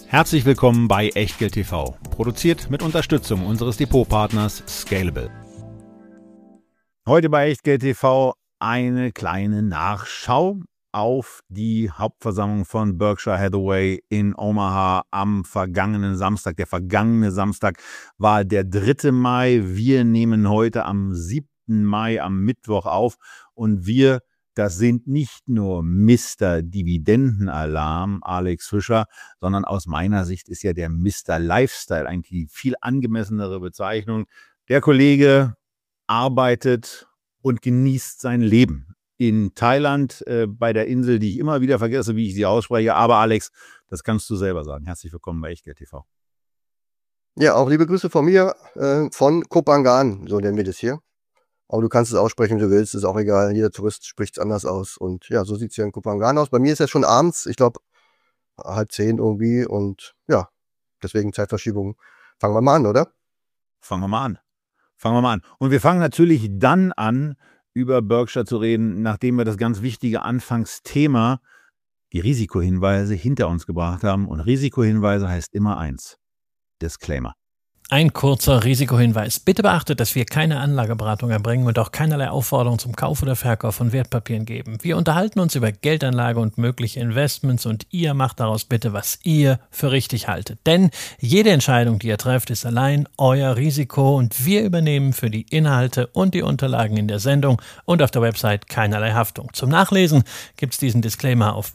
Herzlich willkommen bei Echtgeld TV, produziert mit Unterstützung unseres Depotpartners Scalable. Heute bei Echtgeld TV eine kleine Nachschau auf die Hauptversammlung von Berkshire Hathaway in Omaha am vergangenen Samstag. Der vergangene Samstag war der 3. Mai. Wir nehmen heute am 7. Mai, am Mittwoch auf, und das sind nicht nur Mr. Dividendenalarm, Alex Fischer, sondern aus meiner Sicht ist ja der Mr. Lifestyle eigentlich die viel angemessenere Bezeichnung. Der Kollege arbeitet und genießt sein Leben in Thailand, bei der Insel, die ich immer wieder vergesse, wie ich sie ausspreche. Aber Alex, das kannst du selber sagen. Herzlich willkommen bei Echtgeld TV. Ja, auch liebe Grüße von mir, von Koh Phangan, so nennen wir das hier. Aber du kannst es aussprechen, wie du willst, ist auch egal. Jeder Tourist spricht es anders aus. Und ja, so sieht es hier in Koh Phangan aus. Bei mir ist es schon abends, ich glaube 9:30 irgendwie. Und ja, deswegen Zeitverschiebung. Fangen wir mal an, oder? Fangen wir mal an. Und wir fangen natürlich dann an, über Berkshire zu reden, nachdem wir das ganz wichtige Anfangsthema, die Risikohinweise, hinter uns gebracht haben. Und Risikohinweise heißt immer eins: Disclaimer. Ein kurzer Risikohinweis. Bitte beachtet, dass wir keine Anlageberatung erbringen und auch keinerlei Aufforderung zum Kauf oder Verkauf von Wertpapieren geben. Wir unterhalten uns über Geldanlage und mögliche Investments und ihr macht daraus bitte, was ihr für richtig haltet. Denn jede Entscheidung, die ihr trefft, ist allein euer Risiko und wir übernehmen für die Inhalte und die Unterlagen in der Sendung und auf der Website keinerlei Haftung. Zum Nachlesen gibt es diesen Disclaimer auf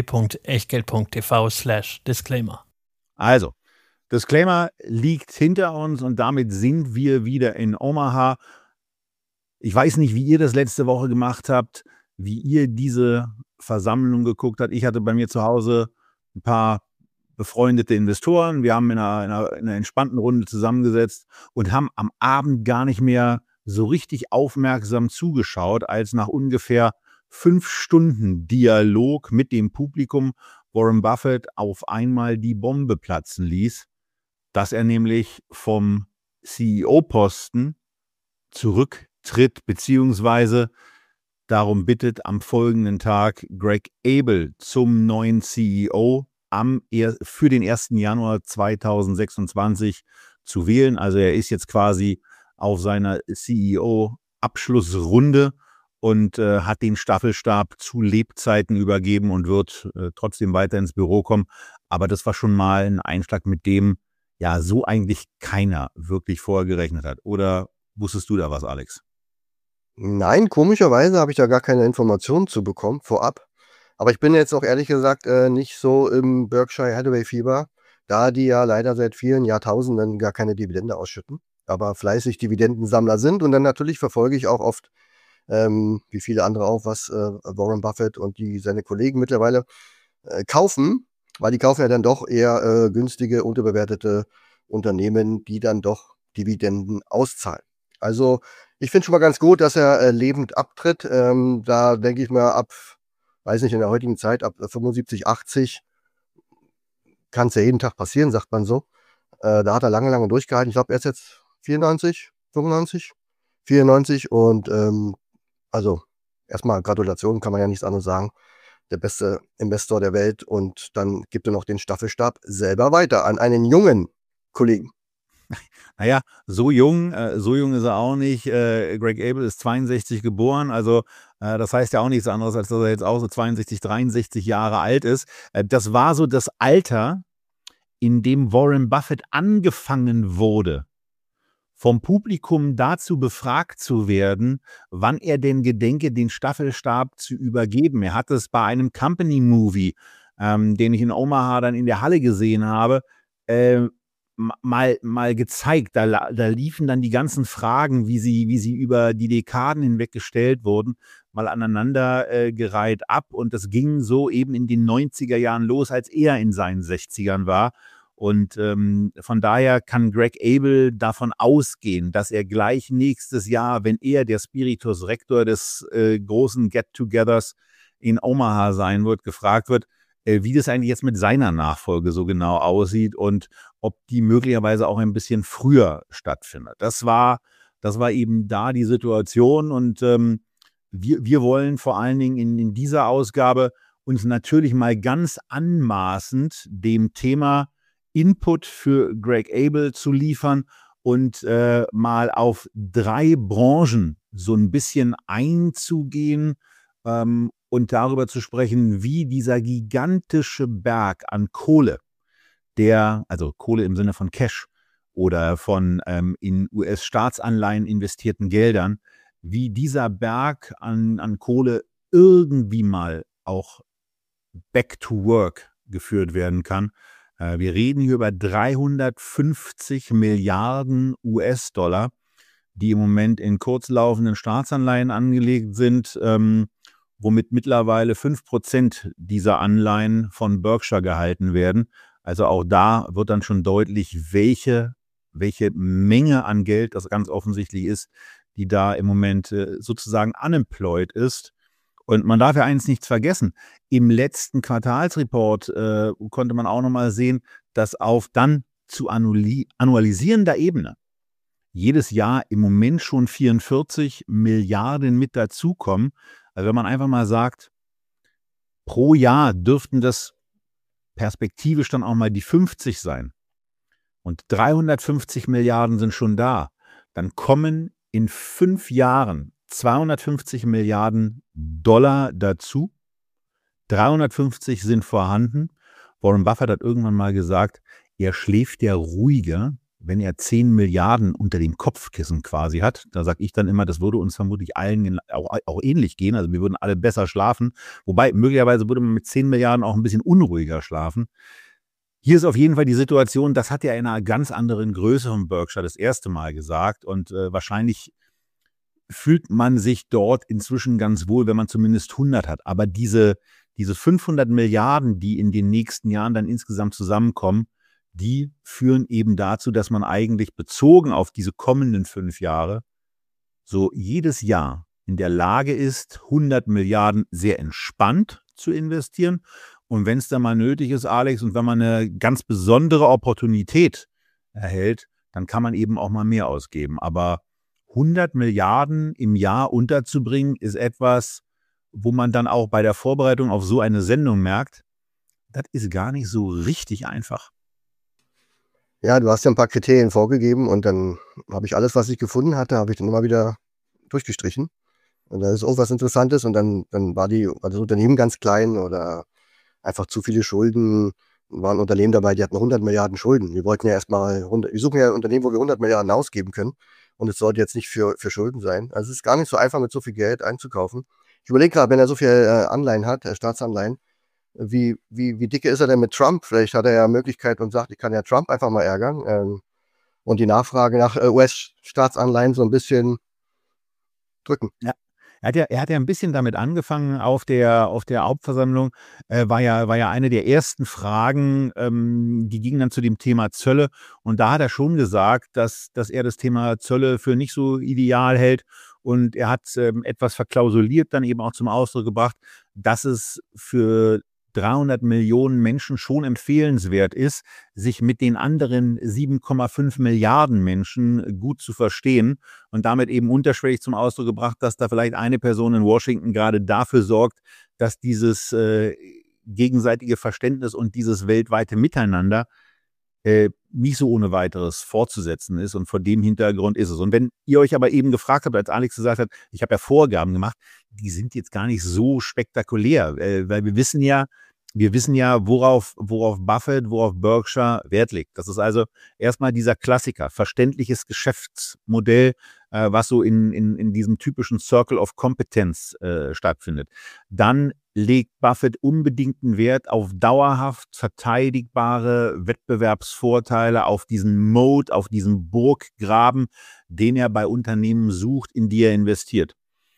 www.echtgeld.tv/Disclaimer. Also, Disclaimer liegt hinter uns und damit sind wir wieder in Omaha. Ich weiß nicht, wie ihr das letzte Woche gemacht habt, wie ihr diese Versammlung geguckt habt. Ich hatte bei mir zu Hause ein paar befreundete Investoren. Wir haben in einer entspannten Runde zusammengesetzt und haben am Abend gar nicht mehr so richtig aufmerksam zugeschaut, als nach ungefähr 5 Stunden Dialog mit dem Publikum Warren Buffett auf einmal die Bombe platzen ließ, dass er nämlich vom CEO-Posten zurücktritt, beziehungsweise darum bittet, am folgenden Tag Greg Abel zum neuen CEO für den 1. Januar 2026 zu wählen. Also er ist jetzt quasi auf seiner CEO-Abschlussrunde und hat den Staffelstab zu Lebzeiten übergeben und wird trotzdem weiter ins Büro kommen. Aber das war schon mal ein Einschlag, mit dem ja so eigentlich keiner wirklich vorher gerechnet hat. Oder wusstest du da was, Alex? Nein, komischerweise habe ich da gar keine Informationen zu bekommen, vorab. Aber ich bin jetzt auch ehrlich gesagt nicht so im Berkshire Hathaway-Fieber, da die ja leider seit vielen Jahrtausenden gar keine Dividende ausschütten, aber fleißig Dividendensammler sind. Und dann natürlich verfolge ich auch oft, wie viele andere auch, was Warren Buffett und seine Kollegen mittlerweile kaufen, weil die kaufen ja dann doch eher günstige, unterbewertete Unternehmen, die dann doch Dividenden auszahlen. Also ich finde schon mal ganz gut, dass er lebend abtritt. Da denke ich mal weiß nicht, in der heutigen Zeit, ab 75, 80 kann es ja jeden Tag passieren, sagt man so. Da hat er lange, lange durchgehalten. Ich glaube, er ist jetzt 94, 95, 94 und also erstmal Gratulation, kann man ja nichts anderes sagen. Der beste Investor der Welt, und dann gibt er noch den Staffelstab selber weiter an einen jungen Kollegen. Naja, so jung ist er auch nicht. Greg Abel ist 62 geboren, also das heißt ja auch nichts anderes, als dass er jetzt auch so 62, 63 Jahre alt ist. Das war so das Alter, in dem Warren Buffett angefangen wurde, vom Publikum dazu befragt zu werden, wann er denn gedenke, den Staffelstab zu übergeben. Er hat es bei einem Company-Movie, den ich in Omaha dann in der Halle gesehen habe, mal gezeigt. Da liefen dann die ganzen Fragen, wie sie über die Dekaden hinweg gestellt wurden, mal aneinander gereiht ab. Und das ging so eben in den 90er Jahren los, als er in seinen 60ern war. Und von daher kann Greg Abel davon ausgehen, dass er gleich nächstes Jahr, wenn er der Spiritus Rector des großen Get-togethers in Omaha sein wird, gefragt wird, wie das eigentlich jetzt mit seiner Nachfolge so genau aussieht und ob die möglicherweise auch ein bisschen früher stattfindet. Das war eben da die Situation, und wir wollen vor allen Dingen in dieser Ausgabe uns natürlich mal ganz anmaßend dem Thema Input für Greg Abel zu liefern und mal auf 3 Branchen so ein bisschen einzugehen und darüber zu sprechen, wie dieser gigantische Berg an Kohle, also Kohle im Sinne von Cash oder von in US-Staatsanleihen investierten Geldern, wie dieser Berg an Kohle irgendwie mal auch back to work geführt werden kann. Wir reden hier über 350 Milliarden US-Dollar, die im Moment in kurzlaufenden Staatsanleihen angelegt sind, womit mittlerweile 5% dieser Anleihen von Berkshire gehalten werden. Also auch da wird dann schon deutlich, welche Menge an Geld das ganz offensichtlich ist, die da im Moment sozusagen unemployed ist. Und man darf ja eins nicht vergessen, im letzten Quartalsreport konnte man auch nochmal sehen, dass auf dann zu annualisierender Ebene jedes Jahr im Moment schon 44 Milliarden mit dazukommen. Also wenn man einfach mal sagt, pro Jahr dürften das perspektivisch dann auch mal die 50 sein. Und 350 Milliarden sind schon da. Dann kommen in 5 Jahren 250 Milliarden Dollar dazu. 350 sind vorhanden. Warren Buffett hat irgendwann mal gesagt, er schläft ja ruhiger, wenn er 10 Milliarden unter dem Kopfkissen quasi hat. Da sage ich dann immer, das würde uns vermutlich allen auch ähnlich gehen. Also wir würden alle besser schlafen. Wobei möglicherweise würde man mit 10 Milliarden auch ein bisschen unruhiger schlafen. Hier ist auf jeden Fall die Situation, das hat er in einer ganz anderen Größe von Berkshire das erste Mal gesagt. Und wahrscheinlich fühlt man sich dort inzwischen ganz wohl, wenn man zumindest 100 hat. Aber diese 500 Milliarden, die in den nächsten Jahren dann insgesamt zusammenkommen, die führen eben dazu, dass man eigentlich bezogen auf diese kommenden 5 Jahre so jedes Jahr in der Lage ist, 100 Milliarden sehr entspannt zu investieren. Und wenn es dann mal nötig ist, Alex, und wenn man eine ganz besondere Opportunität erhält, dann kann man eben auch mal mehr ausgeben. Aber 100 Milliarden im Jahr unterzubringen, ist etwas, wo man dann auch bei der Vorbereitung auf so eine Sendung merkt, das ist gar nicht so richtig einfach. Ja, du hast ja ein paar Kriterien vorgegeben und dann habe ich alles, was ich gefunden hatte, habe ich dann immer wieder durchgestrichen. Und da ist irgendwas Interessantes und dann war das Unternehmen ganz klein oder einfach zu viele Schulden. Waren Unternehmen dabei, die hatten 100 Milliarden Schulden. Wir wollten ja wir suchen ja ein Unternehmen, wo wir 100 Milliarden ausgeben können. Und es sollte jetzt nicht für Schulden sein. Also es ist gar nicht so einfach, mit so viel Geld einzukaufen. Ich überlege gerade, wenn er so viel Anleihen hat, Staatsanleihen, wie dicke ist er denn mit Trump? Vielleicht hat er ja Möglichkeit und sagt, ich kann ja Trump einfach mal ärgern und die Nachfrage nach US-Staatsanleihen so ein bisschen drücken. Ja. Er hat ja ein bisschen damit angefangen auf der Hauptversammlung, war ja eine der ersten Fragen, die gingen dann zu dem Thema Zölle. Und da hat er schon gesagt, dass er das Thema Zölle für nicht so ideal hält. Und er hat etwas verklausuliert dann eben auch zum Ausdruck gebracht, dass es für 300 Millionen Menschen schon empfehlenswert ist, sich mit den anderen 7,5 Milliarden Menschen gut zu verstehen und damit eben unterschwellig zum Ausdruck gebracht, dass da vielleicht eine Person in Washington gerade dafür sorgt, dass dieses gegenseitige Verständnis und dieses weltweite Miteinander nicht so ohne weiteres fortzusetzen ist. Und vor dem Hintergrund ist es. Und wenn ihr euch aber eben gefragt habt, als Alex gesagt hat, ich habe ja Vorgaben gemacht, die sind jetzt gar nicht so spektakulär, weil wir wissen ja, worauf Buffett, worauf Berkshire Wert legt. Das ist also erstmal dieser Klassiker, verständliches Geschäftsmodell, was so in diesem typischen Circle of Competence stattfindet. Dann legt Buffett unbedingten Wert auf dauerhaft verteidigbare Wettbewerbsvorteile, auf diesen Moat, auf diesen Burggraben, den er bei Unternehmen sucht, in die er investiert.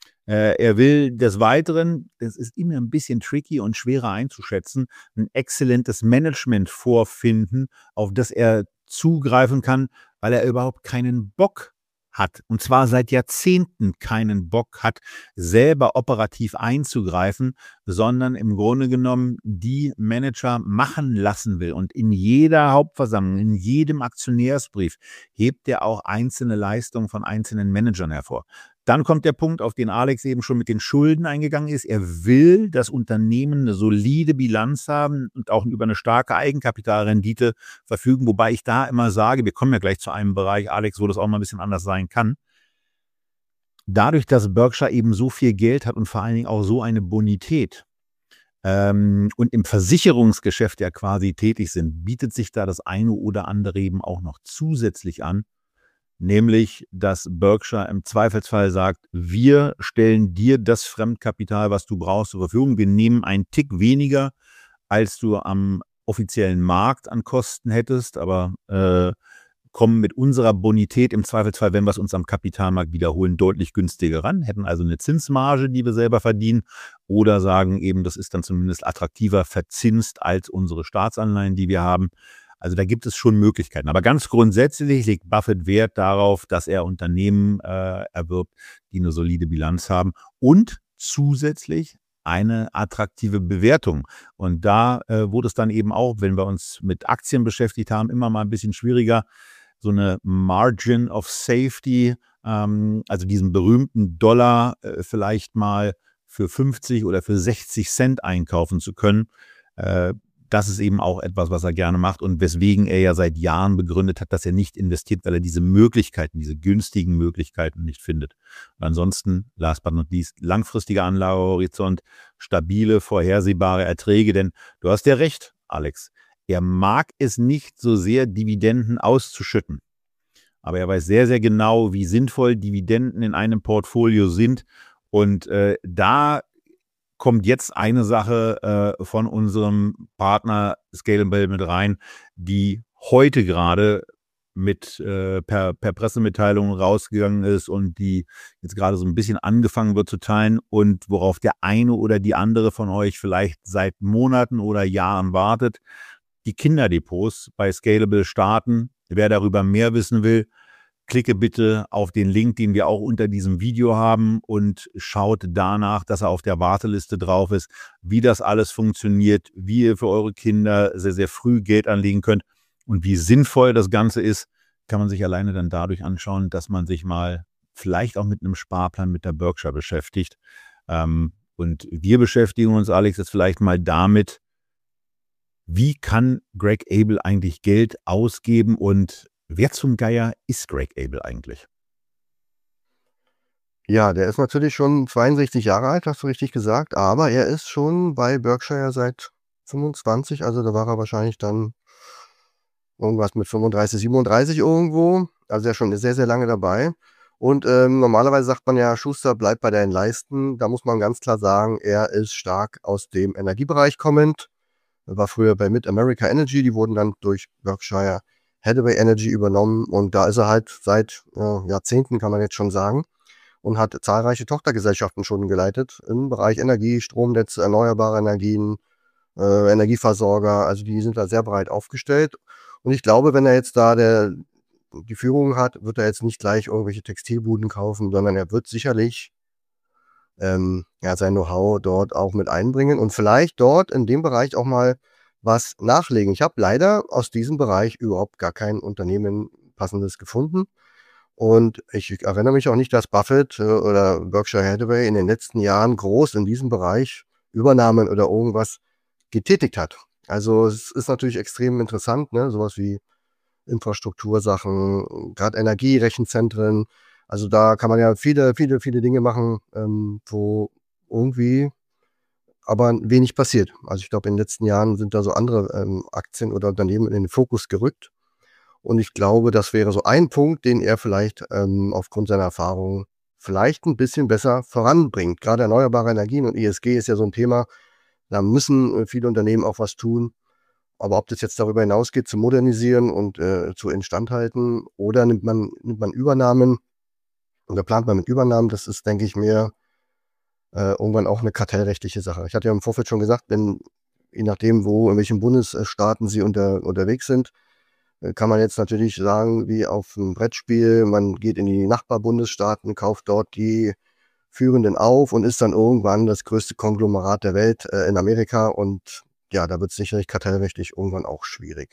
Er will des Weiteren, das ist immer ein bisschen tricky und schwerer einzuschätzen, ein exzellentes Management vorfinden, auf das er zugreifen kann, weil er überhaupt keinen Bock hat, und zwar seit Jahrzehnten keinen Bock hat, selber operativ einzugreifen, sondern im Grunde genommen die Manager machen lassen will. Und in jeder Hauptversammlung, in jedem Aktionärsbrief hebt er auch einzelne Leistungen von einzelnen Managern hervor. Dann kommt der Punkt, auf den Alex eben schon mit den Schulden eingegangen ist. Er will das Unternehmen eine solide Bilanz haben und auch über eine starke Eigenkapitalrendite verfügen, wobei ich da immer sage, wir kommen ja gleich zu einem Bereich, Alex, wo das auch mal ein bisschen anders sein kann. Dadurch, dass Berkshire eben so viel Geld hat und vor allen Dingen auch so eine Bonität und im Versicherungsgeschäft ja quasi tätig sind, bietet sich da das eine oder andere eben auch noch zusätzlich an. Nämlich, dass Berkshire im Zweifelsfall sagt, wir stellen dir das Fremdkapital, was du brauchst, zur Verfügung. Wir nehmen einen Tick weniger, als du am offiziellen Markt an Kosten hättest, aber kommen mit unserer Bonität im Zweifelsfall, wenn wir es uns am Kapitalmarkt wiederholen, deutlich günstiger ran, hätten also eine Zinsmarge, die wir selber verdienen, oder sagen eben, das ist dann zumindest attraktiver verzinst als unsere Staatsanleihen, die wir haben. Also da gibt es schon Möglichkeiten. Aber ganz grundsätzlich legt Buffett Wert darauf, dass er Unternehmen erwirbt, die eine solide Bilanz haben und zusätzlich eine attraktive Bewertung. Und da wurde es dann eben auch, wenn wir uns mit Aktien beschäftigt haben, immer mal ein bisschen schwieriger, so eine Margin of Safety, also diesen berühmten Dollar vielleicht mal für 50 oder für 60 Cent einkaufen zu können. Das ist eben auch etwas, was er gerne macht und weswegen er ja seit Jahren begründet hat, dass er nicht investiert, weil er diese Möglichkeiten, diese günstigen Möglichkeiten nicht findet. Und ansonsten, last but not least, langfristiger Anlagehorizont, stabile, vorhersehbare Erträge, denn du hast ja recht, Alex, er mag es nicht so sehr, Dividenden auszuschütten. Aber er weiß sehr, sehr genau, wie sinnvoll Dividenden in einem Portfolio sind. Und da kommt jetzt eine Sache von unserem Partner Scalable mit rein, die heute gerade mit per Pressemitteilung rausgegangen ist und die jetzt gerade so ein bisschen angefangen wird zu teilen und worauf der eine oder die andere von euch vielleicht seit Monaten oder Jahren wartet. Die Kinderdepots bei Scalable starten. Wer darüber mehr wissen will, klicke bitte auf den Link, den wir auch unter diesem Video haben und schaut danach, dass er auf der Warteliste drauf ist, wie das alles funktioniert, wie ihr für eure Kinder sehr, sehr früh Geld anlegen könnt und wie sinnvoll das Ganze ist, kann man sich alleine dann dadurch anschauen, dass man sich mal vielleicht auch mit einem Sparplan mit der Berkshire beschäftigt. Und wir beschäftigen uns, Alex, jetzt vielleicht mal damit, wie kann Greg Abel eigentlich Geld ausgeben und wer zum Geier ist Greg Abel eigentlich? Ja, der ist natürlich schon 62 Jahre alt, hast du richtig gesagt, aber er ist schon bei Berkshire seit 25, also da war er wahrscheinlich dann irgendwas mit 35, 37 irgendwo. Also er ist schon sehr, sehr lange dabei. Und normalerweise sagt man ja, Schuster, bleib bei deinen Leisten. Da muss man ganz klar sagen, er ist stark aus dem Energiebereich kommend. Er war früher bei Mid-America Energy, die wurden dann durch Berkshire Hathaway Energy übernommen und da ist er halt seit Jahrzehnten, kann man jetzt schon sagen, und hat zahlreiche Tochtergesellschaften schon geleitet im Bereich Energie, Stromnetze, erneuerbare Energien, Energieversorger, also die sind da sehr breit aufgestellt. Und ich glaube, wenn er jetzt da die Führung hat, wird er jetzt nicht gleich irgendwelche Textilbuden kaufen, sondern er wird sicherlich sein Know-how dort auch mit einbringen und vielleicht dort in dem Bereich auch mal was nachlegen. Ich habe leider aus diesem Bereich überhaupt gar kein Unternehmen passendes gefunden. Und ich erinnere mich auch nicht, dass Buffett oder Berkshire Hathaway in den letzten Jahren groß in diesem Bereich Übernahmen oder irgendwas getätigt hat. Also es ist natürlich extrem interessant, ne? Sowas wie Infrastruktursachen, gerade Energie, Rechenzentren. Also da kann man ja viele, viele, viele Dinge machen, wo irgendwie aber wenig passiert. Also ich glaube, in den letzten Jahren sind da so andere Aktien oder Unternehmen in den Fokus gerückt. Und ich glaube, das wäre so ein Punkt, den er vielleicht aufgrund seiner Erfahrung vielleicht ein bisschen besser voranbringt. Gerade erneuerbare Energien und ESG ist ja so ein Thema, da müssen viele Unternehmen auch was tun. Aber ob das jetzt darüber hinausgeht, zu modernisieren und zu Instandhalten oder nimmt man Übernahmen oder plant man mit Übernahmen, das ist, denke ich, mehr irgendwann auch eine kartellrechtliche Sache. Ich hatte ja im Vorfeld schon gesagt, je nachdem, in welchen Bundesstaaten sie unterwegs sind, kann man jetzt natürlich sagen, wie auf einem Brettspiel, man geht in die Nachbarbundesstaaten, kauft dort die Führenden auf und ist dann irgendwann das größte Konglomerat der Welt in Amerika und ja, da wird es sicherlich kartellrechtlich irgendwann auch schwierig.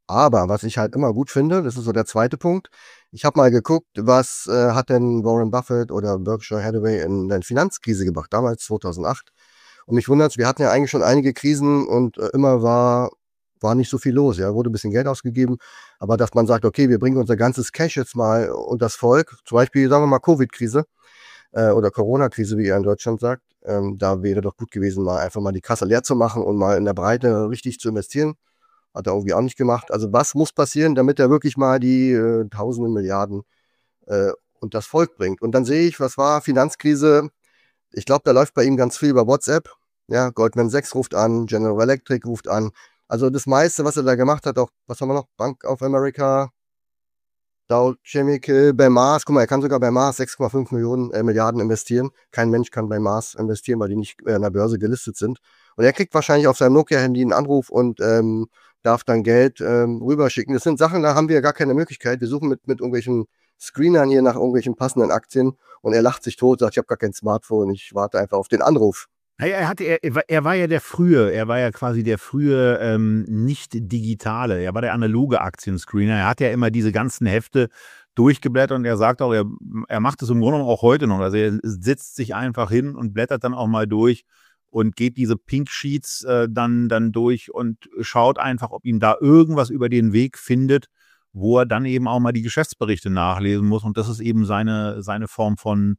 Aber was ich halt immer gut finde, das ist so der zweite Punkt, ich habe mal geguckt, was hat denn Warren Buffett oder Berkshire Hathaway in der Finanzkrise gemacht, damals 2008. Und mich wundert's, wir hatten ja eigentlich schon einige Krisen und immer war nicht so viel los. Ja, wurde ein bisschen Geld ausgegeben, aber dass man sagt, okay, wir bringen unser ganzes Cash jetzt mal unters Volk, zum Beispiel, sagen wir mal, Covid-Krise oder Corona-Krise, wie ihr in Deutschland sagt, da wäre doch gut gewesen, mal einfach mal die Kasse leer zu machen und mal in der Breite richtig zu investieren. Hat er irgendwie auch nicht gemacht. Also was muss passieren, damit er wirklich mal die Tausende Milliarden und das Volk bringt? Und dann sehe ich, was war Finanzkrise? Ich glaube, da läuft bei ihm ganz viel über WhatsApp. Ja, Goldman Sachs ruft an, General Electric ruft an. Also das meiste, was er da gemacht hat, auch, was haben wir noch? Bank of America, Dow Chemical, bei Mars. Guck mal, er kann sogar bei Mars 6,5 Milliarden investieren. Kein Mensch kann bei Mars investieren, weil die nicht an der Börse gelistet sind. Und er kriegt wahrscheinlich auf seinem Nokia-Handy einen Anruf und darf dann Geld rüberschicken. Das sind Sachen, da haben wir ja gar keine Möglichkeit. Wir suchen mit irgendwelchen Screenern hier nach irgendwelchen passenden Aktien und er lacht sich tot, sagt, ich habe gar kein Smartphone, ich warte einfach auf den Anruf. Naja, er war ja er war ja quasi der frühe nicht-digitale, er war der analoge Aktienscreener. Er hat ja immer diese ganzen Hefte durchgeblättert und er sagt auch, er macht es im Grunde genommen auch heute noch. Also er setzt sich einfach hin und blättert dann auch mal durch und geht diese Pink Sheets dann durch und schaut einfach, ob ihm da irgendwas über den Weg findet, wo er dann eben auch mal die Geschäftsberichte nachlesen muss. Und das ist eben seine Form von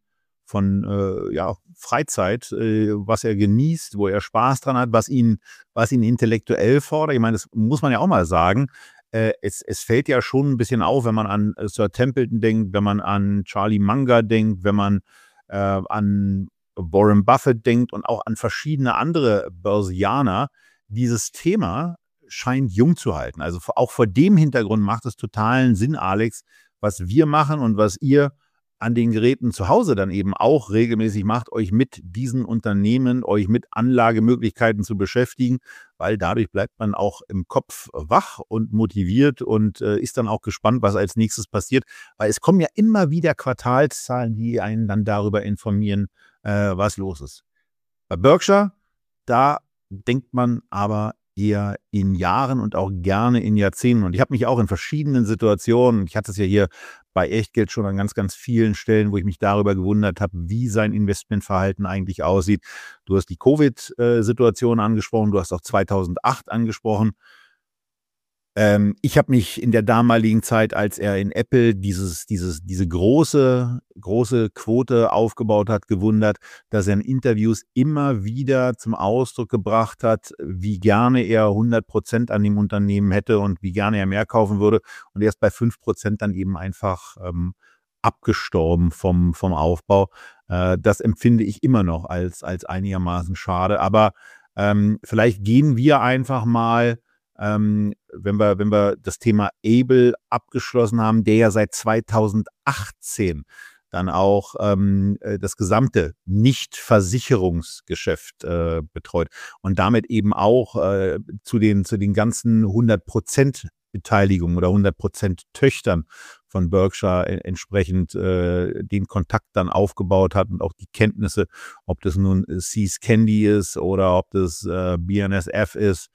ja, Freizeit, was er genießt, wo er Spaß dran hat, was ihn intellektuell fordert. Ich meine, das muss man ja auch mal sagen. Es fällt ja schon ein bisschen auf, wenn man an Sir Templeton denkt, wenn man an Charlie Munger denkt, wenn man an Warren Buffett denkt und auch an verschiedene andere Börsianer. Dieses Thema scheint jung zu halten. Also auch vor dem Hintergrund macht es totalen Sinn, Alex, was wir machen und was ihr an den Geräten zu Hause dann eben auch regelmäßig macht, euch mit diesen Unternehmen, euch mit Anlagemöglichkeiten zu beschäftigen, weil dadurch bleibt man auch im Kopf wach und motiviert und ist dann auch gespannt, was als nächstes passiert, weil es kommen ja immer wieder Quartalszahlen, die einen dann darüber informieren, was los ist. Bei Berkshire, da denkt man aber eher in Jahren und auch gerne in Jahrzehnten. Und ich habe mich auch in verschiedenen Situationen, ich hatte es ja hier bei Echtgeld schon an ganz, ganz vielen Stellen, wo ich mich darüber gewundert habe, wie sein Investmentverhalten eigentlich aussieht. Du hast die Covid-Situation angesprochen, du hast auch 2008 angesprochen. Ich habe mich in der damaligen Zeit, als er in Apple diese große Quote aufgebaut hat, gewundert, dass er in Interviews immer wieder zum Ausdruck gebracht hat, wie gerne er 100% an dem Unternehmen hätte und wie gerne er mehr kaufen würde. Und er ist bei 5% dann eben einfach abgestorben vom Aufbau. Das empfinde ich immer noch als einigermaßen schade. Aber vielleicht gehen wir einfach mal, wenn wir das Thema Able abgeschlossen haben, der ja seit 2018 dann auch das gesamte Nicht-Versicherungsgeschäft betreut und damit eben auch zu den ganzen 100% Beteiligungen oder 100% Töchtern von Berkshire entsprechend den Kontakt dann aufgebaut hat und auch die Kenntnisse, ob das nun See's Candy ist oder ob das BNSF ist.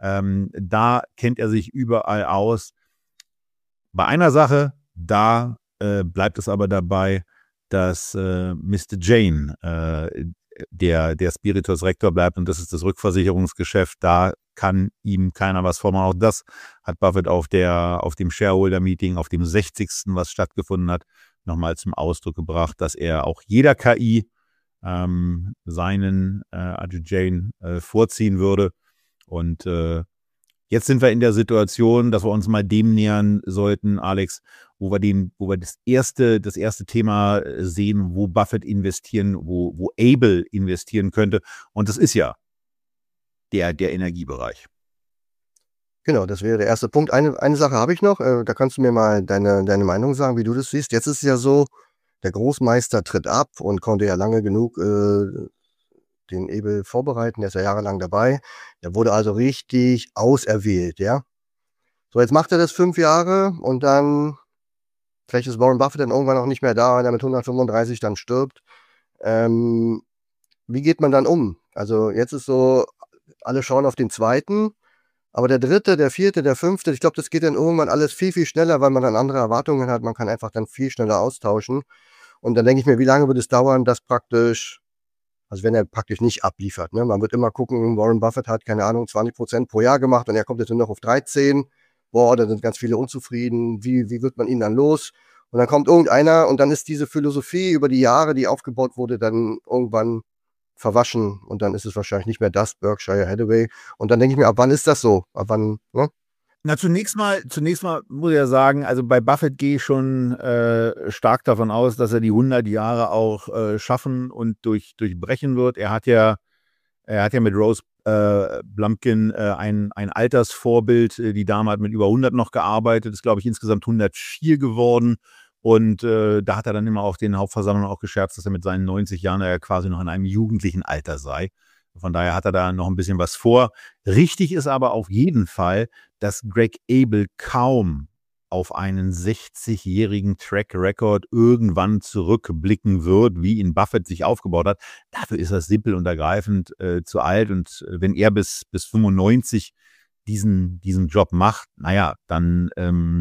Da kennt er sich überall aus. Bei einer Sache, da bleibt es aber dabei, dass Mr. Jane der Spiritus Rector bleibt und das ist das Rückversicherungsgeschäft. Da kann ihm keiner was vormachen. Auch das hat Buffett auf dem Shareholder-Meeting, auf dem 60., was stattgefunden hat, nochmal zum Ausdruck gebracht, dass er auch jeder KI seinen Jane vorziehen würde. Und jetzt sind wir in der Situation, dass wir uns mal dem nähern sollten, Alex, wo wir das erste Thema sehen, wo Buffett investieren, wo Able investieren könnte. Und das ist ja der Energiebereich. Genau, das wäre der erste Punkt. Eine Sache habe ich noch, da kannst du mir mal deine Meinung sagen, wie du das siehst. Jetzt ist es ja so, der Großmeister tritt ab und konnte ja lange genug den Able vorbereiten, der ist ja jahrelang dabei. Der wurde also richtig auserwählt, ja. So, jetzt macht er das 5 Jahre und dann, vielleicht ist Warren Buffett dann irgendwann auch nicht mehr da, wenn er mit 135 dann stirbt. Wie geht man dann um? Also jetzt ist so, alle schauen auf den zweiten. Aber der 3., der 4., der 5., ich glaube, das geht dann irgendwann alles viel, viel schneller, weil man dann andere Erwartungen hat. Man kann einfach dann viel schneller austauschen. Und dann denke ich mir, wie lange wird es dauern, dass praktisch, also wenn er praktisch nicht abliefert, ne? Man wird immer gucken, Warren Buffett hat, keine Ahnung, 20% pro Jahr gemacht und er kommt jetzt nur noch auf 13. Boah, da sind ganz viele unzufrieden. Wie wird man ihn dann los? Und dann kommt irgendeiner und dann ist diese Philosophie über die Jahre, die aufgebaut wurde, dann irgendwann verwaschen und dann ist es wahrscheinlich nicht mehr das Berkshire Hathaway. Und dann denke ich mir, ab wann ist das so? Ab wann, ne? Na, zunächst mal muss ich ja sagen, also bei Buffett gehe ich schon stark davon aus, dass er die 100 Jahre auch schaffen und durchbrechen wird. Er hat ja mit Rose Blumkin ein Altersvorbild, die Dame hat mit über 100 noch gearbeitet, ist, glaube ich, insgesamt 104 geworden. Und da hat er dann immer auf den Hauptversammlungen auch gescherzt, dass er mit seinen 90 Jahren ja quasi noch in einem jugendlichen Alter sei. Von daher hat er da noch ein bisschen was vor. Richtig ist aber auf jeden Fall, dass Greg Abel kaum auf einen 60-jährigen Track Record irgendwann zurückblicken wird, wie ihn Buffett sich aufgebaut hat. Dafür ist er simpel und ergreifend zu alt. Und wenn er bis 95 diesen Job macht, naja, dann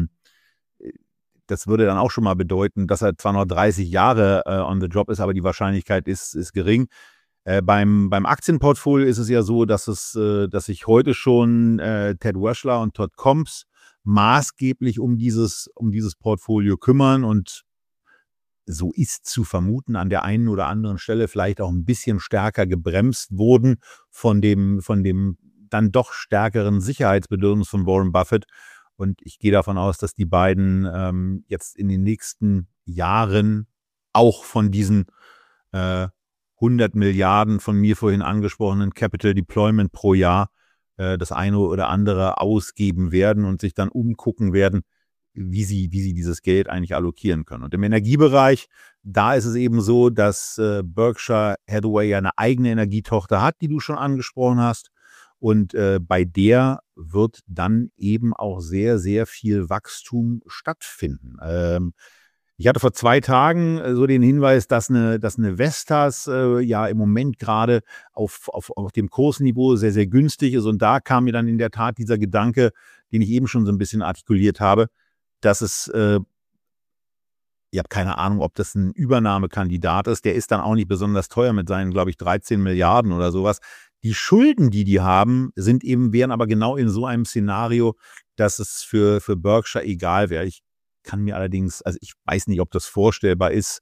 das würde dann auch schon mal bedeuten, dass er zwar noch 30 Jahre on the job ist, aber die Wahrscheinlichkeit ist gering. Beim Aktienportfolio ist es ja so, dass sich heute schon Ted Weschler und Todd Combs maßgeblich um dieses Portfolio kümmern und so ist zu vermuten, an der einen oder anderen Stelle vielleicht auch ein bisschen stärker gebremst wurden von dem dann doch stärkeren Sicherheitsbedürfnis von Warren Buffett. Und ich gehe davon aus, dass die beiden jetzt in den nächsten Jahren auch von diesen 100 Milliarden von mir vorhin angesprochenen Capital Deployment pro Jahr das eine oder andere ausgeben werden und sich dann umgucken werden, wie sie dieses Geld eigentlich allokieren können. Und im Energiebereich, da ist es eben so, dass Berkshire Hathaway ja eine eigene Energietochter hat, die du schon angesprochen hast. Und bei der wird dann eben auch sehr, sehr viel Wachstum stattfinden. Ich hatte vor 2 Tagen so den Hinweis, dass eine Vestas ja im Moment gerade auf dem Kursniveau sehr, sehr günstig ist. Und da kam mir dann in der Tat dieser Gedanke, den ich eben schon so ein bisschen artikuliert habe, dass es, ich habe keine Ahnung, ob das ein Übernahmekandidat ist. Der ist dann auch nicht besonders teuer mit seinen, glaube ich, 13 Milliarden oder sowas. Die Schulden, die haben, wären aber genau in so einem Szenario, dass es für Berkshire egal wäre. Ich kann mir allerdings, also ich weiß nicht, ob das vorstellbar ist,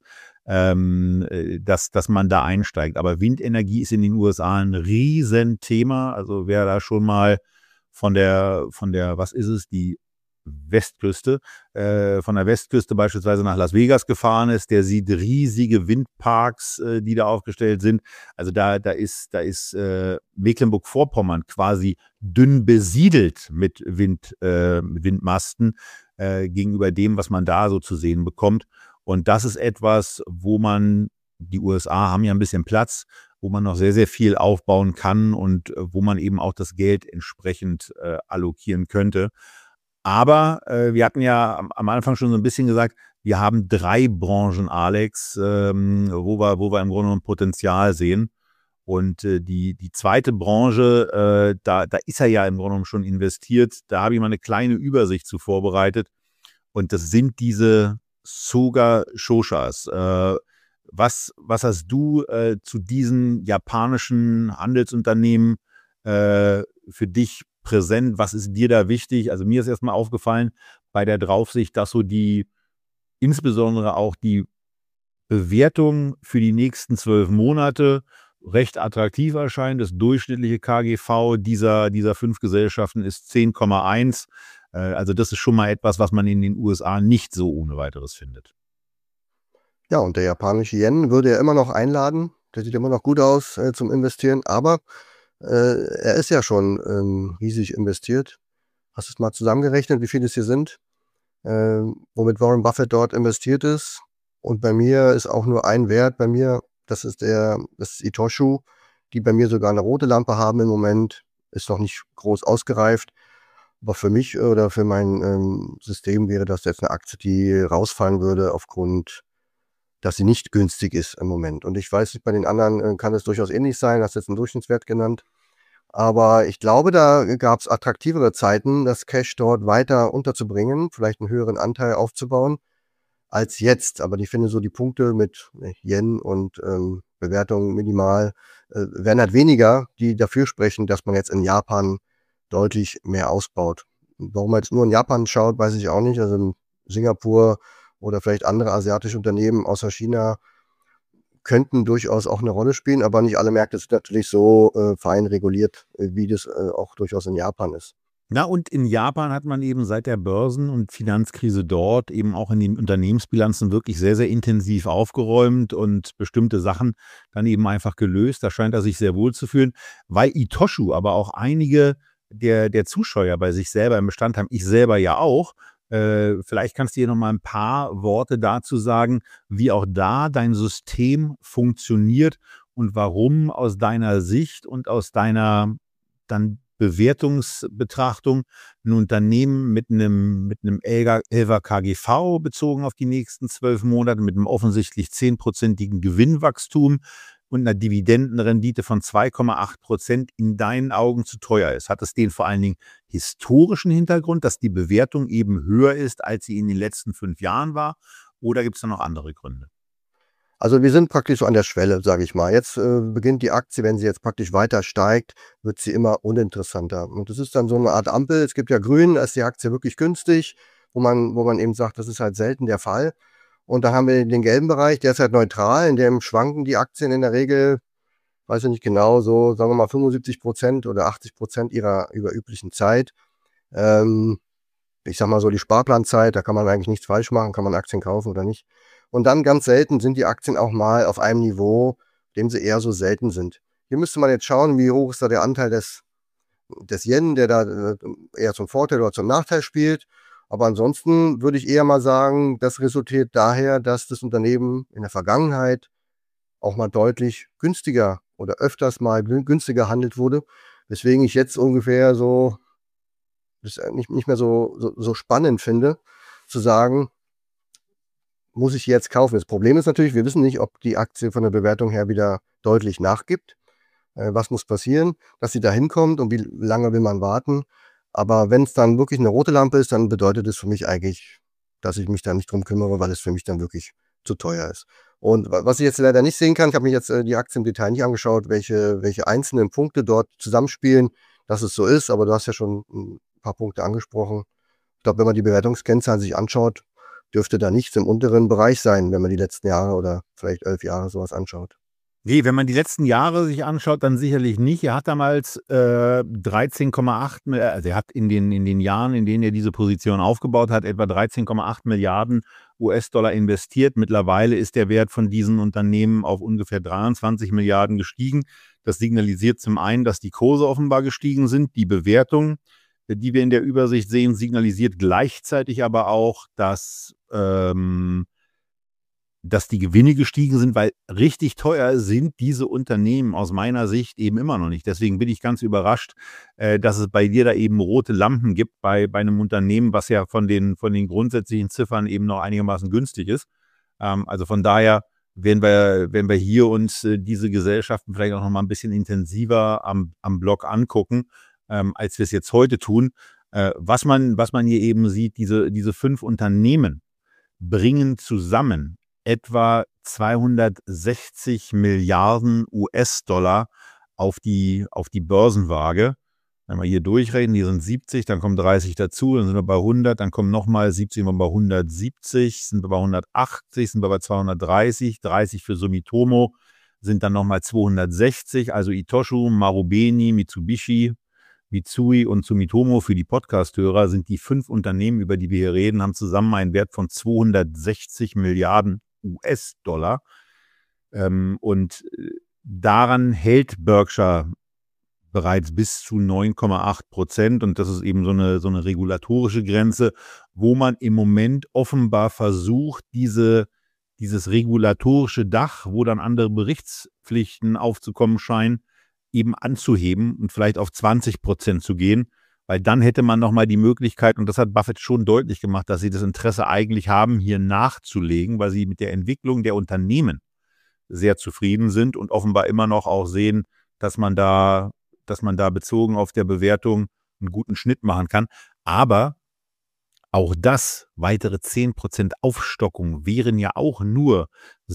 dass man da einsteigt. Aber Windenergie ist in den USA ein Riesenthema. Also wer da schon mal von der, was ist es, die Westküste, von der Westküste beispielsweise nach Las Vegas gefahren ist, der sieht riesige Windparks, die da aufgestellt sind. Also da ist Mecklenburg-Vorpommern quasi dünn besiedelt mit Windmasten gegenüber dem, was man da so zu sehen bekommt. Und das ist etwas, die USA haben ja ein bisschen Platz, wo man noch sehr, sehr viel aufbauen kann und wo man eben auch das Geld entsprechend allokieren könnte. Aber wir hatten ja am Anfang schon so ein bisschen gesagt, wir haben 3 Branchen, Alex, wo wir im Grunde genommen Potenzial sehen. Und die zweite Branche, da ist er ja im Grunde genommen schon investiert. Da habe ich mal eine kleine Übersicht zu vorbereitet. Und das sind diese Soga Shoshas. Was hast du zu diesen japanischen Handelsunternehmen für dich präsent? Was ist dir da wichtig? Also mir ist erstmal aufgefallen bei der Draufsicht, dass so insbesondere auch die Bewertung für die nächsten 12 Monate recht attraktiv erscheint. Das durchschnittliche KGV dieser 5 Gesellschaften ist 10,1. Also das ist schon mal etwas, was man in den USA nicht so ohne weiteres findet. Ja, und der japanische Yen würde ja immer noch einladen. Der sieht immer noch gut aus zum Investieren, aber er ist ja schon riesig investiert. Hast du es mal zusammengerechnet, wie viele es hier sind, womit Warren Buffett dort investiert ist? Und bei mir ist auch nur ein Wert bei mir, das ist Itoshu, die bei mir sogar eine rote Lampe haben im Moment, ist noch nicht groß ausgereift. Aber für mich oder für mein System wäre das jetzt eine Aktie, die rausfallen würde aufgrund, dass sie nicht günstig ist im Moment. Und ich weiß nicht, bei den anderen kann es durchaus ähnlich sein, hast jetzt einen Durchschnittswert genannt. Aber ich glaube, da gab es attraktivere Zeiten, das Cash dort weiter unterzubringen, vielleicht einen höheren Anteil aufzubauen als jetzt. Aber ich finde so die Punkte mit Yen und Bewertung minimal werden halt weniger, die dafür sprechen, dass man jetzt in Japan deutlich mehr ausbaut. Warum man jetzt nur in Japan schaut, weiß ich auch nicht. Also in Singapur oder vielleicht andere asiatische Unternehmen außer China könnten durchaus auch eine Rolle spielen, aber nicht alle Märkte sind natürlich so fein reguliert, wie das auch durchaus in Japan ist. Na, und in Japan hat man eben seit der Börsen- und Finanzkrise dort eben auch in den Unternehmensbilanzen wirklich sehr, sehr intensiv aufgeräumt und bestimmte Sachen dann eben einfach gelöst. Da scheint er sich sehr wohl zu fühlen, weil Itoshu aber auch einige der Zuschauer bei sich selber im Bestand haben. Ich selber ja auch. Vielleicht kannst du hier noch mal ein paar Worte dazu sagen, wie auch da dein System funktioniert und warum aus deiner Sicht und aus deiner dann Bewertungsbetrachtung ein Unternehmen mit einem 11er KGV bezogen auf die nächsten 12 Monate, mit einem offensichtlich 10%igen Gewinnwachstum und einer Dividendenrendite von 2,8% in deinen Augen zu teuer ist. Hat es den vor allen Dingen historischen Hintergrund, dass die Bewertung eben höher ist, als sie in den letzten 5 Jahren war? Oder gibt es da noch andere Gründe? Also wir sind praktisch so an der Schwelle, sage ich mal. Jetzt beginnt die Aktie, wenn sie jetzt praktisch weiter steigt, wird sie immer uninteressanter. Und das ist dann so eine Art Ampel. Es gibt ja grün, da ist die Aktie wirklich günstig, wo man eben sagt, das ist halt selten der Fall. Und dann haben wir den gelben Bereich, der ist halt neutral, in dem schwanken die Aktien in der Regel, weiß ich nicht genau, so sagen wir mal 75% oder 80% ihrer üblichen Zeit. Ich sag mal so die Sparplanzeit, da kann man eigentlich nichts falsch machen, kann man Aktien kaufen oder nicht. Und dann ganz selten sind die Aktien auch mal auf einem Niveau, dem sie eher so selten sind. Hier müsste man jetzt schauen, wie hoch ist da der Anteil des Yen, der da eher zum Vorteil oder zum Nachteil spielt. Aber ansonsten würde ich eher mal sagen, das resultiert daher, dass das Unternehmen in der Vergangenheit auch mal deutlich günstiger oder öfters mal günstiger handelt wurde. Weswegen ich jetzt ungefähr so das nicht mehr so spannend finde, zu sagen, muss ich jetzt kaufen. Das Problem ist natürlich, wir wissen nicht, ob die Aktie von der Bewertung her wieder deutlich nachgibt. Was muss passieren, dass sie da hinkommt und wie lange will man warten. Aber wenn es dann wirklich eine rote Lampe ist, dann bedeutet es für mich eigentlich, dass ich mich da nicht drum kümmere, weil es für mich dann wirklich zu teuer ist. Und was ich jetzt leider nicht sehen kann, ich habe mich jetzt die Aktie im Detail nicht angeschaut, welche einzelnen Punkte dort zusammenspielen, dass es so ist. Aber du hast ja schon ein paar Punkte angesprochen. Ich glaube, wenn man die Bewertungskennzahlen sich anschaut, dürfte da nichts im unteren Bereich sein, wenn man die letzten Jahre oder vielleicht 11 Jahre sowas anschaut. Nee, wenn man die letzten Jahre sich anschaut, dann sicherlich nicht. Er hat damals 13,8, also er hat in den Jahren, in denen er diese Position aufgebaut hat, etwa 13,8 Milliarden US-Dollar investiert. Mittlerweile ist der Wert von diesen Unternehmen auf ungefähr 23 Milliarden gestiegen. Das signalisiert zum einen, dass die Kurse offenbar gestiegen sind. Die Bewertung, die wir in der Übersicht sehen, signalisiert gleichzeitig aber auch, dass die Gewinne gestiegen sind, weil richtig teuer sind diese Unternehmen aus meiner Sicht eben immer noch nicht. Deswegen bin ich ganz überrascht, dass es bei dir da eben rote Lampen gibt bei einem Unternehmen, was ja von den grundsätzlichen Ziffern eben noch einigermaßen günstig ist. Also von daher werden wir hier uns diese Gesellschaften vielleicht auch noch mal ein bisschen intensiver am Blog angucken, als wir es jetzt heute tun. Was man hier eben sieht, diese 5 Unternehmen bringen zusammen etwa 260 Milliarden US-Dollar auf die Börsenwaage. Wenn wir hier durchrechnen, die sind 70, dann kommen 30 dazu, dann sind wir bei 100, dann kommen nochmal 70, sind wir bei 170, sind wir bei 180, sind wir bei 230, 30 für Sumitomo, sind dann nochmal 260, also Itoshu, Marubeni, Mitsubishi, Mitsui und Sumitomo für die Podcast-Hörer sind die 5 Unternehmen, über die wir hier reden, haben zusammen einen Wert von 260 Milliarden US-Dollar. Und daran hält Berkshire bereits bis zu 9,8%. Und das ist eben so eine regulatorische Grenze, wo man im Moment offenbar versucht, dieses regulatorische Dach, wo dann andere Berichtspflichten aufzukommen scheinen, eben anzuheben und vielleicht auf 20% zu gehen, weil dann hätte man nochmal die Möglichkeit, und das hat Buffett schon deutlich gemacht, dass sie das Interesse eigentlich haben, hier nachzulegen, weil sie mit der Entwicklung der Unternehmen sehr zufrieden sind und offenbar immer noch auch sehen, dass man da dass man da bezogen auf der Bewertung einen guten Schnitt machen kann. Aber auch das, weitere 10% Aufstockung wären ja auch nur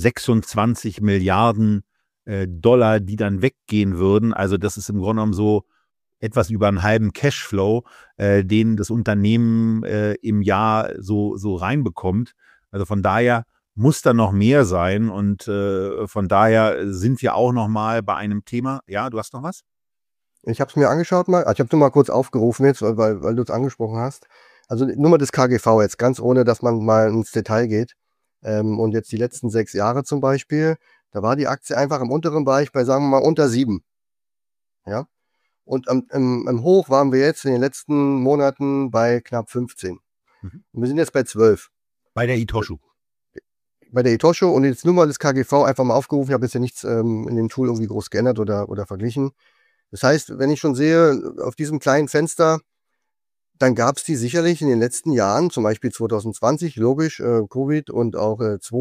26 Milliarden Dollar, die dann weggehen würden. Also das ist im Grunde genommen so etwas über einen halben Cashflow, den das Unternehmen im Jahr so reinbekommt. Also von daher muss da noch mehr sein und von daher sind wir auch noch mal bei einem Thema. Ja, du hast noch was? Ich habe es mir angeschaut mal. Ich habe nur mal kurz aufgerufen jetzt, weil du es angesprochen hast. Also nur mal das KGV jetzt, ganz ohne, dass man mal ins Detail geht. Und jetzt die letzten 6 Jahre zum Beispiel, da war die Aktie einfach im unteren Bereich bei, sagen wir mal, unter 7. Ja? Und im Hoch waren wir jetzt in den letzten Monaten bei knapp 15. Mhm. Und wir sind jetzt bei 12. Bei der Itochu. Bei der Itochu und jetzt nur mal das KGV einfach mal aufgerufen. Ich habe jetzt ja nichts in dem Tool irgendwie groß geändert oder verglichen. Das heißt, wenn ich schon sehe, auf diesem kleinen Fenster, dann gab es die sicherlich in den letzten Jahren, zum Beispiel 2020, logisch, Covid und auch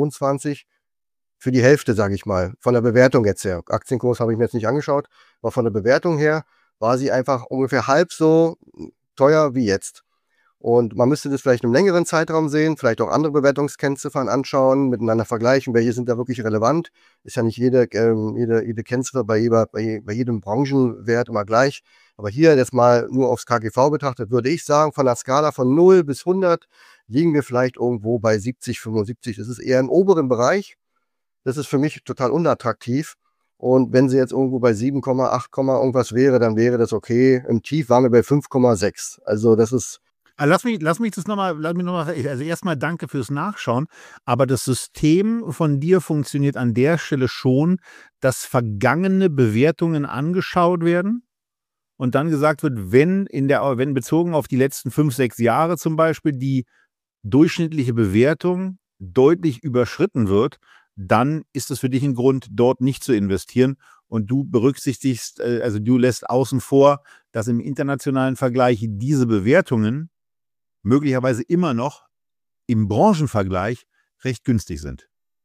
22, für die Hälfte, sage ich mal, von der Bewertung jetzt her. Aktienkurs habe ich mir jetzt nicht angeschaut, aber von der Bewertung her war sie einfach ungefähr halb so teuer wie jetzt. Und man müsste das vielleicht in einem längeren Zeitraum sehen, vielleicht auch andere Bewertungskennziffern anschauen, miteinander vergleichen, welche sind da wirklich relevant. Ist ja nicht jede Kennziffer bei jedem Branchenwert immer gleich. Aber hier jetzt mal nur aufs KGV betrachtet, würde ich sagen, von der Skala von 0 bis 100 liegen wir vielleicht irgendwo bei 70, 75. Das ist eher im oberen Bereich. Das ist für mich total unattraktiv. Und wenn sie jetzt irgendwo bei 7,8, irgendwas wäre, dann wäre das okay. Im Tief waren wir bei 5,6. Also das ist... Lass mich das nochmal, also erstmal danke fürs Nachschauen, aber das System von dir funktioniert an der Stelle schon, dass vergangene Bewertungen angeschaut werden und dann gesagt wird, wenn bezogen auf die letzten 5, 6 Jahre zum Beispiel die durchschnittliche Bewertung deutlich überschritten wird, dann ist es für dich ein Grund, dort nicht zu investieren. Und du berücksichtigst, also du lässt außen vor, dass im internationalen Vergleich diese Bewertungen möglicherweise immer noch im Branchenvergleich recht günstig sind.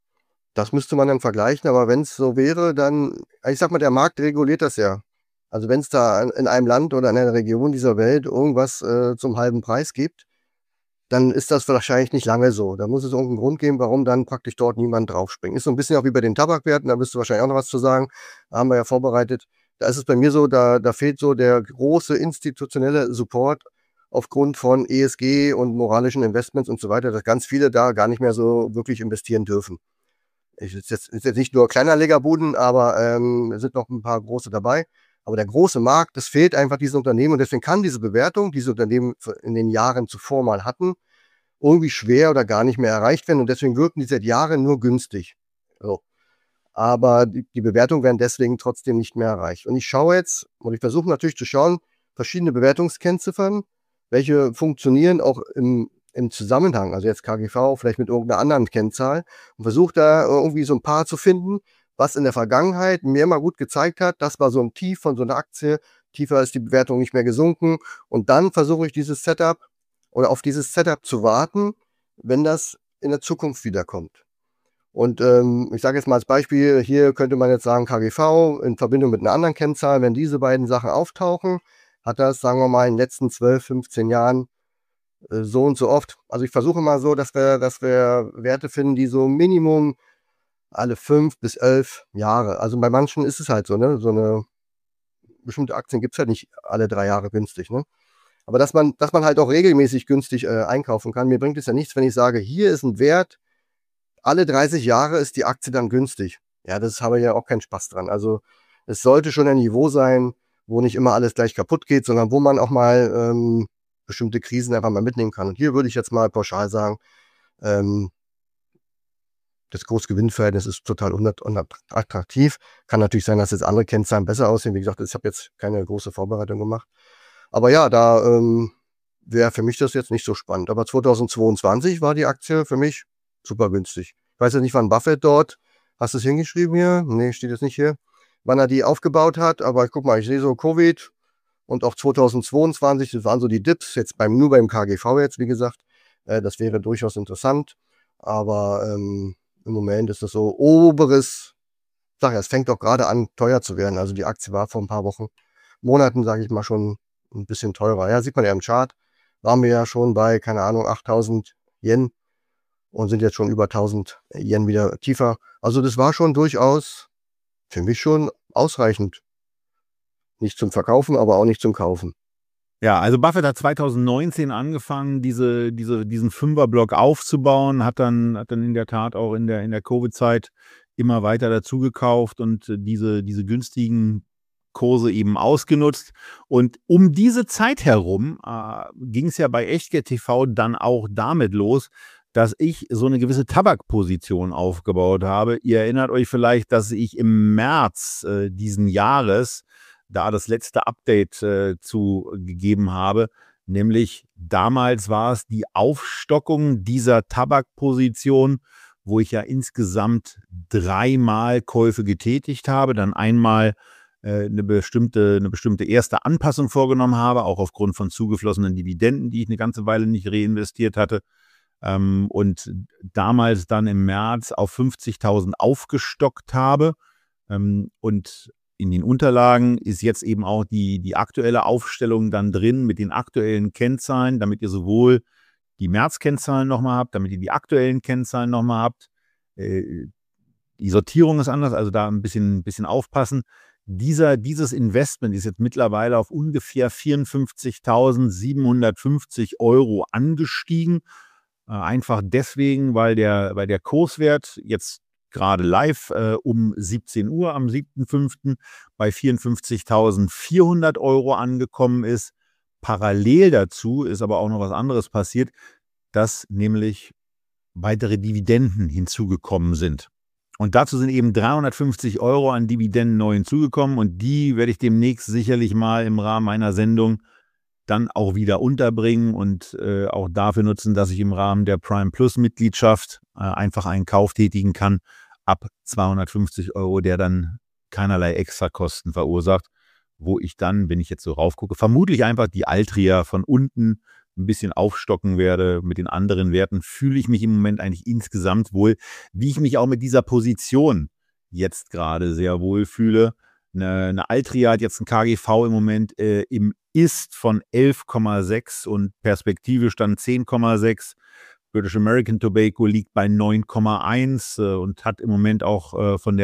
Das müsste man dann vergleichen, aber wenn es so wäre, dann, ich sag mal, der Markt reguliert das ja. Also wenn es da in einem Land oder in einer Region dieser Welt irgendwas zum halben Preis gibt, dann ist das wahrscheinlich nicht lange so. Da muss es irgendeinen Grund geben, warum dann praktisch dort niemand draufspringt. Ist so ein bisschen auch wie bei den Tabakwerten, da wirst du wahrscheinlich auch noch was zu sagen. Da haben wir ja vorbereitet. Da ist es bei mir so, da fehlt so der große institutionelle Support aufgrund von ESG und moralischen Investments und so weiter, dass ganz viele da gar nicht mehr so wirklich investieren dürfen. Ist jetzt nicht nur Kleinanlegerbuden, aber es sind noch ein paar große dabei. Aber der große Markt, das fehlt einfach diesen Unternehmen und deswegen kann diese Bewertung, die diese Unternehmen in den Jahren zuvor mal hatten, irgendwie schwer oder gar nicht mehr erreicht werden und deswegen wirken die seit Jahren nur günstig. So. Aber die Bewertungen werden deswegen trotzdem nicht mehr erreicht. Und ich schaue jetzt, und ich versuche natürlich zu schauen, verschiedene Bewertungskennziffern, welche funktionieren auch im Zusammenhang, also jetzt KGV, vielleicht mit irgendeiner anderen Kennzahl und versuche da irgendwie so ein paar zu finden, was in der Vergangenheit mir immer gut gezeigt hat, das war so ein Tief von so einer Aktie, tiefer ist die Bewertung nicht mehr gesunken und dann versuche ich dieses Setup oder auf dieses Setup zu warten, wenn das in der Zukunft wiederkommt. Und ich sage jetzt mal als Beispiel, hier könnte man jetzt sagen KGV in Verbindung mit einer anderen Kennzahl, wenn diese beiden Sachen auftauchen, hat das, sagen wir mal, in den letzten 12, 15 Jahren so und so oft. Also ich versuche mal so, dass wir Werte finden, die so Minimum alle 5 bis 11 Jahre. Also bei manchen ist es halt so, ne? So eine bestimmte Aktien gibt es halt nicht alle 3 Jahre günstig, ne? Aber dass man halt auch regelmäßig günstig einkaufen kann. Mir bringt es ja nichts, wenn ich sage, hier ist ein Wert, alle 30 Jahre ist die Aktie dann günstig. Ja, das habe ich ja auch keinen Spaß dran. Also es sollte schon ein Niveau sein, wo nicht immer alles gleich kaputt geht, sondern wo man auch mal bestimmte Krisen einfach mal mitnehmen kann. Und hier würde ich jetzt mal pauschal sagen, das Kursgewinnverhältnis ist total unattraktiv. Kann natürlich sein, dass jetzt andere Kennzahlen besser aussehen. Wie gesagt, ich habe jetzt keine große Vorbereitung gemacht. Aber ja, da wäre für mich das jetzt nicht so spannend. Aber 2022 war die Aktie für mich super günstig. Ich weiß ja nicht, wann Buffett dort, hast du es hingeschrieben hier? Nee, steht jetzt nicht hier. Wann er die aufgebaut hat, aber guck mal, ich sehe so Covid und auch 2022, das waren so die Dips, jetzt nur beim KGV jetzt, wie gesagt. Das wäre durchaus interessant. Aber im Moment ist das so es fängt auch gerade an, teuer zu werden. Also die Aktie war vor ein paar Wochen Monaten, sage ich mal, schon ein bisschen teurer. Ja, sieht man ja im Chart, waren wir ja schon bei, keine Ahnung, 8.000 Yen und sind jetzt schon über 1.000 Yen wieder tiefer. Also das war schon durchaus für mich schon ausreichend. Nicht zum Verkaufen, aber auch nicht zum Kaufen. Ja, also Buffett hat 2019 angefangen, diesen Fünferblock aufzubauen, hat dann in der Tat auch in der Covid-Zeit immer weiter dazu gekauft und diese günstigen Kurse eben ausgenutzt. Und um diese Zeit herum ging es ja bei Echtgeld TV dann auch damit los, dass ich so eine gewisse Tabakposition aufgebaut habe. Ihr erinnert euch vielleicht, dass ich im März diesen Jahres da das letzte Update zu gegeben habe. Nämlich damals war es die Aufstockung dieser Tabakposition, wo ich ja insgesamt 3-mal Käufe getätigt habe, dann einmal eine bestimmte erste Anpassung vorgenommen habe, auch aufgrund von zugeflossenen Dividenden, die ich eine ganze Weile nicht reinvestiert hatte. Und damals dann im März auf 50.000 aufgestockt habe. Und in den Unterlagen ist jetzt eben auch die aktuelle Aufstellung dann drin mit den aktuellen Kennzahlen, damit ihr sowohl die März-Kennzahlen nochmal habt, damit ihr die aktuellen Kennzahlen nochmal habt. Die Sortierung ist anders, also da ein bisschen aufpassen. Dieses Investment ist jetzt mittlerweile auf ungefähr 54.750 € angestiegen. Einfach deswegen, weil der Kurswert jetzt gerade live um 17 Uhr am 7.5. bei 54.400 € angekommen ist. Parallel dazu ist aber auch noch was anderes passiert, dass nämlich weitere Dividenden hinzugekommen sind. Und dazu sind eben 350 € an Dividenden neu hinzugekommen und die werde ich demnächst sicherlich mal im Rahmen meiner Sendung dann auch wieder unterbringen und auch dafür nutzen, dass ich im Rahmen der Prime Plus Mitgliedschaft einfach einen Kauf tätigen kann ab 250 €, der dann keinerlei Extrakosten verursacht, wo ich dann, wenn ich jetzt so raufgucke, vermutlich einfach die Altria von unten ein bisschen aufstocken werde. Mit den anderen Werten fühle ich mich im Moment eigentlich insgesamt wohl, wie ich mich auch mit dieser Position jetzt gerade sehr wohl fühle. Eine Altria hat jetzt ein KGV im Moment im Ist von 11,6 und perspektivisch dann 10,6. British American Tobacco liegt bei 9,1 und hat im Moment auch von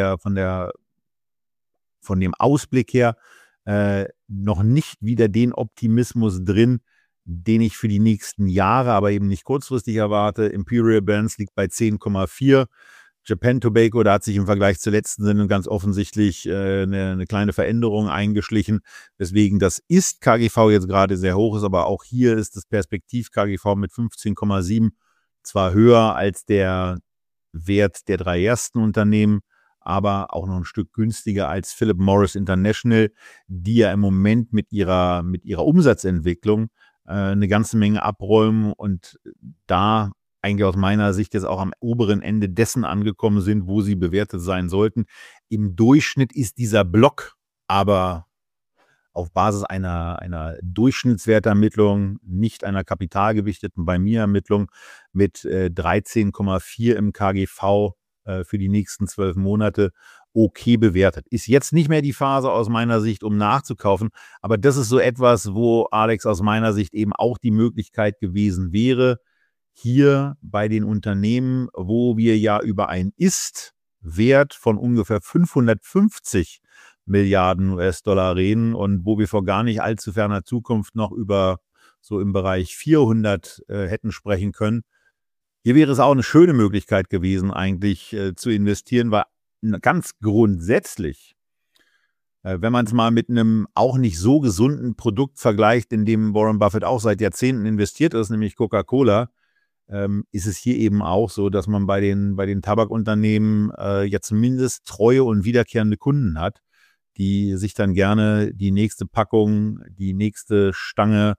dem Ausblick her noch nicht wieder den Optimismus drin, den ich für die nächsten Jahre, aber eben nicht kurzfristig erwarte. Imperial Brands liegt bei 10,4. Japan Tobacco, da hat sich im Vergleich zur letzten Sendung ganz offensichtlich eine kleine Veränderung eingeschlichen, weswegen das Ist-KGV jetzt gerade sehr hoch ist, aber auch hier ist das Perspektiv-KGV mit 15,7 zwar höher als der Wert der 3 ersten Unternehmen, aber auch noch ein Stück günstiger als Philip Morris International, die ja im Moment mit ihrer Umsatzentwicklung eine ganze Menge abräumen und da eigentlich aus meiner Sicht jetzt auch am oberen Ende dessen angekommen sind, wo sie bewertet sein sollten. Im Durchschnitt ist dieser Block aber auf Basis einer Durchschnittswertermittlung, nicht einer kapitalgewichteten bei mir Ermittlung mit 13,4 im KGV für die nächsten 12 Monate okay bewertet. Ist jetzt nicht mehr die Phase aus meiner Sicht, um nachzukaufen, aber das ist so etwas, wo Alex aus meiner Sicht eben auch die Möglichkeit gewesen wäre, hier bei den Unternehmen, wo wir ja über einen Ist-Wert von ungefähr 550 Milliarden US-Dollar reden und wo wir vor gar nicht allzu ferner Zukunft noch über so im Bereich 400 hätten sprechen können. Hier wäre es auch eine schöne Möglichkeit gewesen, eigentlich zu investieren, weil ganz grundsätzlich, wenn man es mal mit einem auch nicht so gesunden Produkt vergleicht, in dem Warren Buffett auch seit Jahrzehnten investiert ist, nämlich Coca-Cola, ist es hier eben auch so, dass man bei den Tabakunternehmen ja zumindest treue und wiederkehrende Kunden hat, die sich dann gerne die nächste Packung, die nächste Stange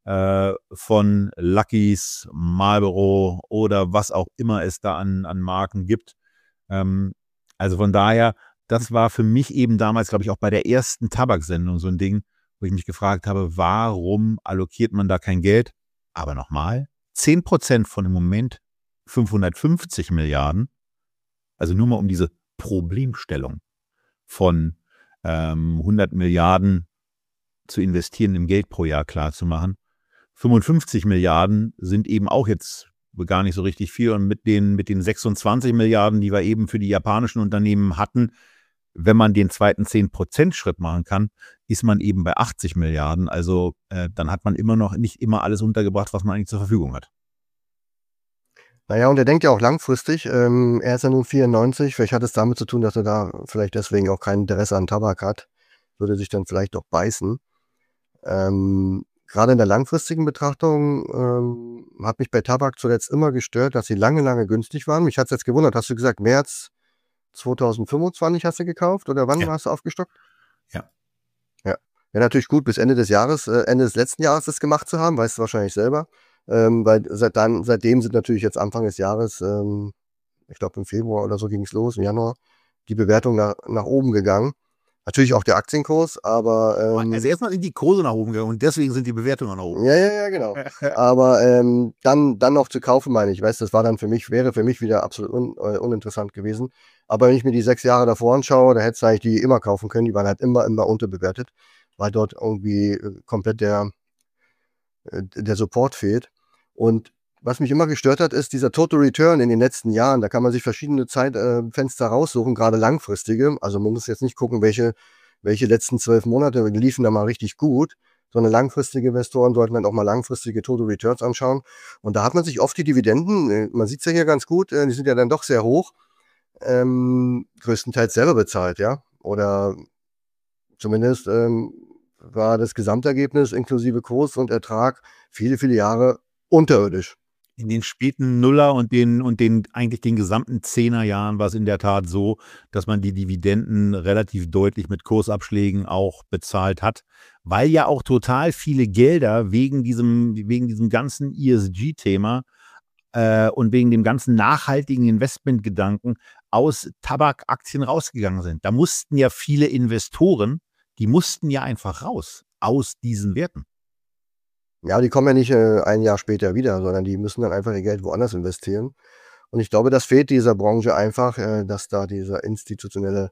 von Lucky's, Marlboro oder was auch immer es da an Marken gibt. Also von daher, das war für mich eben damals, glaube ich, auch bei der ersten Tabaksendung so ein Ding, wo ich mich gefragt habe, warum allokiert man da kein Geld? Aber nochmal, 10% von im Moment 550 Milliarden, also nur mal um diese Problemstellung von 100 Milliarden zu investieren, im Geld pro Jahr klarzumachen. 55 Milliarden sind eben auch jetzt gar nicht so richtig viel. Und mit den 26 Milliarden, die wir eben für die japanischen Unternehmen hatten, wenn man den zweiten 10%-Schritt machen kann, ist man eben bei 80 Milliarden. Also dann hat man immer noch nicht immer alles untergebracht, was man eigentlich zur Verfügung hat. Naja, und er denkt ja auch langfristig. Er ist ja nun 94. Vielleicht hat es damit zu tun, dass er da vielleicht deswegen auch kein Interesse an Tabak hat. Würde sich dann vielleicht doch beißen. Gerade in der langfristigen Betrachtung hat mich bei Tabak zuletzt immer gestört, dass sie lange, lange günstig waren. Mich hat es jetzt gewundert. Hast du gesagt, März 2025 hast du gekauft oder wann hast du aufgestockt? Ja. Ja. Wäre natürlich gut, bis Ende des Jahres, Ende des letzten Jahres das gemacht zu haben, weißt du wahrscheinlich selber. Weil seitdem sind natürlich jetzt Anfang des Jahres, ich glaube im Februar oder so ging es los, im Januar, die Bewertung nach oben gegangen. Natürlich auch der Aktienkurs, aber also erstmal sind die Kurse nach oben gegangen und deswegen sind die Bewertungen nach oben. Ja, genau. Aber dann noch zu kaufen, meine ich, weißt du, das wäre für mich wieder absolut uninteressant gewesen. Aber wenn ich mir die 6 Jahre davor anschaue, da hättest du eigentlich die immer kaufen können, die waren halt immer unterbewertet, weil dort irgendwie komplett der Support fehlt. Und was mich immer gestört hat, ist dieser Total Return in den letzten Jahren. Da kann man sich verschiedene Zeitfenster raussuchen, gerade langfristige. Also man muss jetzt nicht gucken, welche letzten 12 Monate liefen da mal richtig gut, sondern langfristige Investoren sollten dann auch mal langfristige Total Returns anschauen. Und da hat man sich oft die Dividenden, man sieht es ja hier ganz gut, die sind ja dann doch sehr hoch, größtenteils selber bezahlt, ja. Oder zumindest war das Gesamtergebnis inklusive Kurs und Ertrag viele, viele Jahre unterirdisch. In den späten Nuller und eigentlich den gesamten 10er Jahren war es in der Tat so, dass man die Dividenden relativ deutlich mit Kursabschlägen auch bezahlt hat, weil ja auch total viele Gelder wegen diesem ganzen ESG-Thema und wegen dem ganzen nachhaltigen Investmentgedanken aus Tabakaktien rausgegangen sind. Da mussten ja viele Investoren, die mussten ja einfach raus aus diesen Werten. Ja, die kommen ja nicht ein Jahr später wieder, sondern die müssen dann einfach ihr Geld woanders investieren. Und ich glaube, das fehlt dieser Branche einfach, dass da dieser institutionelle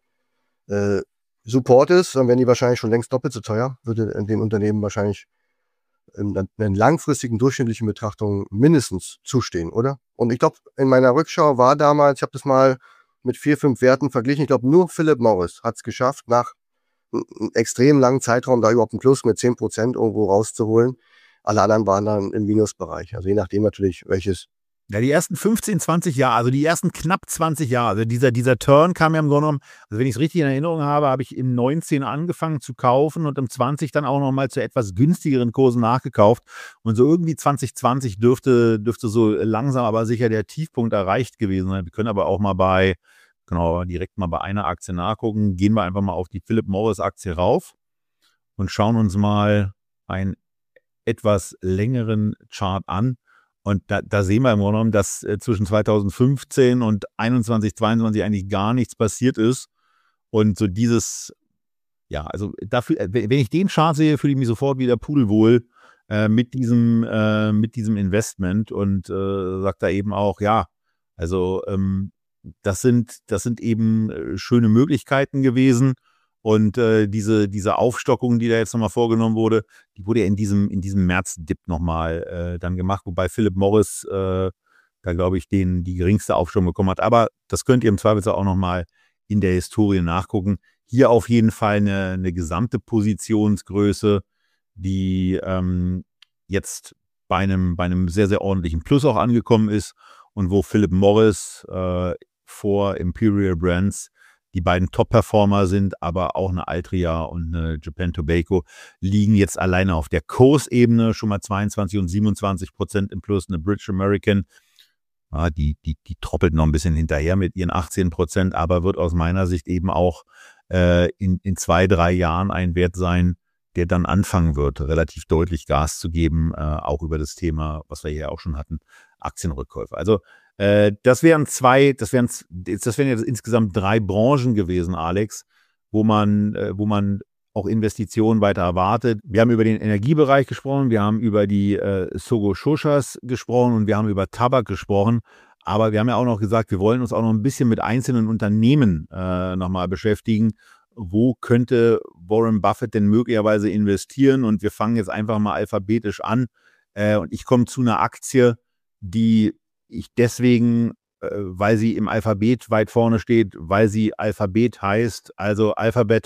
Support ist. Dann wären die wahrscheinlich schon längst doppelt so teuer. Würde in dem Unternehmen wahrscheinlich in einer langfristigen, durchschnittlichen Betrachtung mindestens zustehen, oder? Und ich glaube, in meiner Rückschau war damals, ich habe das mal mit 4, 5 Werten verglichen, ich glaube, nur Philip Morris hat es geschafft, nach einem extrem langen Zeitraum da überhaupt einen Plus mit 10% irgendwo rauszuholen. Alle anderen waren dann im Minusbereich. Also je nachdem natürlich, welches. Ja, die ersten 15, 20 Jahre, also die ersten knapp 20 Jahre, also dieser Turn kam ja im Grunde genommen, also wenn ich es richtig in Erinnerung habe, habe ich im 19 angefangen zu kaufen und im 20 dann auch nochmal zu etwas günstigeren Kursen nachgekauft. Und so irgendwie 2020 dürfte so langsam aber sicher der Tiefpunkt erreicht gewesen sein. Wir können aber auch mal direkt mal bei einer Aktie nachgucken. Gehen wir einfach mal auf die Philip Morris Aktie rauf und schauen uns mal einen etwas längeren Chart an. Und da sehen wir im Grunde genommen, dass zwischen 2015 und 21, 22 eigentlich gar nichts passiert ist. Und so dieses, ja, also dafür, wenn ich den Chart sehe, fühle ich mich sofort wieder pudelwohl mit diesem Investment und sagt da eben auch, ja, also das sind eben schöne Möglichkeiten gewesen. Und diese Aufstockung, die da jetzt nochmal vorgenommen wurde, die wurde ja in diesem März-Dip nochmal dann gemacht, wobei Philip Morris da, glaube ich, die geringste Aufstockung bekommen hat. Aber das könnt ihr im Zweifelsfall auch nochmal in der Historie nachgucken. Hier auf jeden Fall eine gesamte Positionsgröße, die jetzt bei einem sehr, sehr ordentlichen Plus auch angekommen ist und wo Philip Morris vor Imperial Brands die beiden Top-Performer sind, aber auch eine Altria und eine Japan Tobacco liegen jetzt alleine auf der Kursebene schon mal 22 und 27% im Plus. Eine British American, die troppelt noch ein bisschen hinterher mit ihren 18%, aber wird aus meiner Sicht eben auch in 2, 3 Jahren ein Wert sein, der dann anfangen wird, relativ deutlich Gas zu geben, auch über das Thema, was wir hier auch schon hatten, Aktienrückkäufe. Also das wären jetzt insgesamt 3 Branchen gewesen, Alex, wo man auch Investitionen weiter erwartet. Wir haben über den Energiebereich gesprochen, wir haben über die Sogo Shoshas gesprochen und wir haben über Tabak gesprochen. Aber wir haben ja auch noch gesagt, wir wollen uns auch noch ein bisschen mit einzelnen Unternehmen nochmal beschäftigen. Wo könnte Warren Buffett denn möglicherweise investieren? Und wir fangen jetzt einfach mal alphabetisch an. Und ich komme zu einer Aktie, die ich deswegen, weil sie im Alphabet weit vorne steht, weil sie Alphabet heißt, also Alphabet,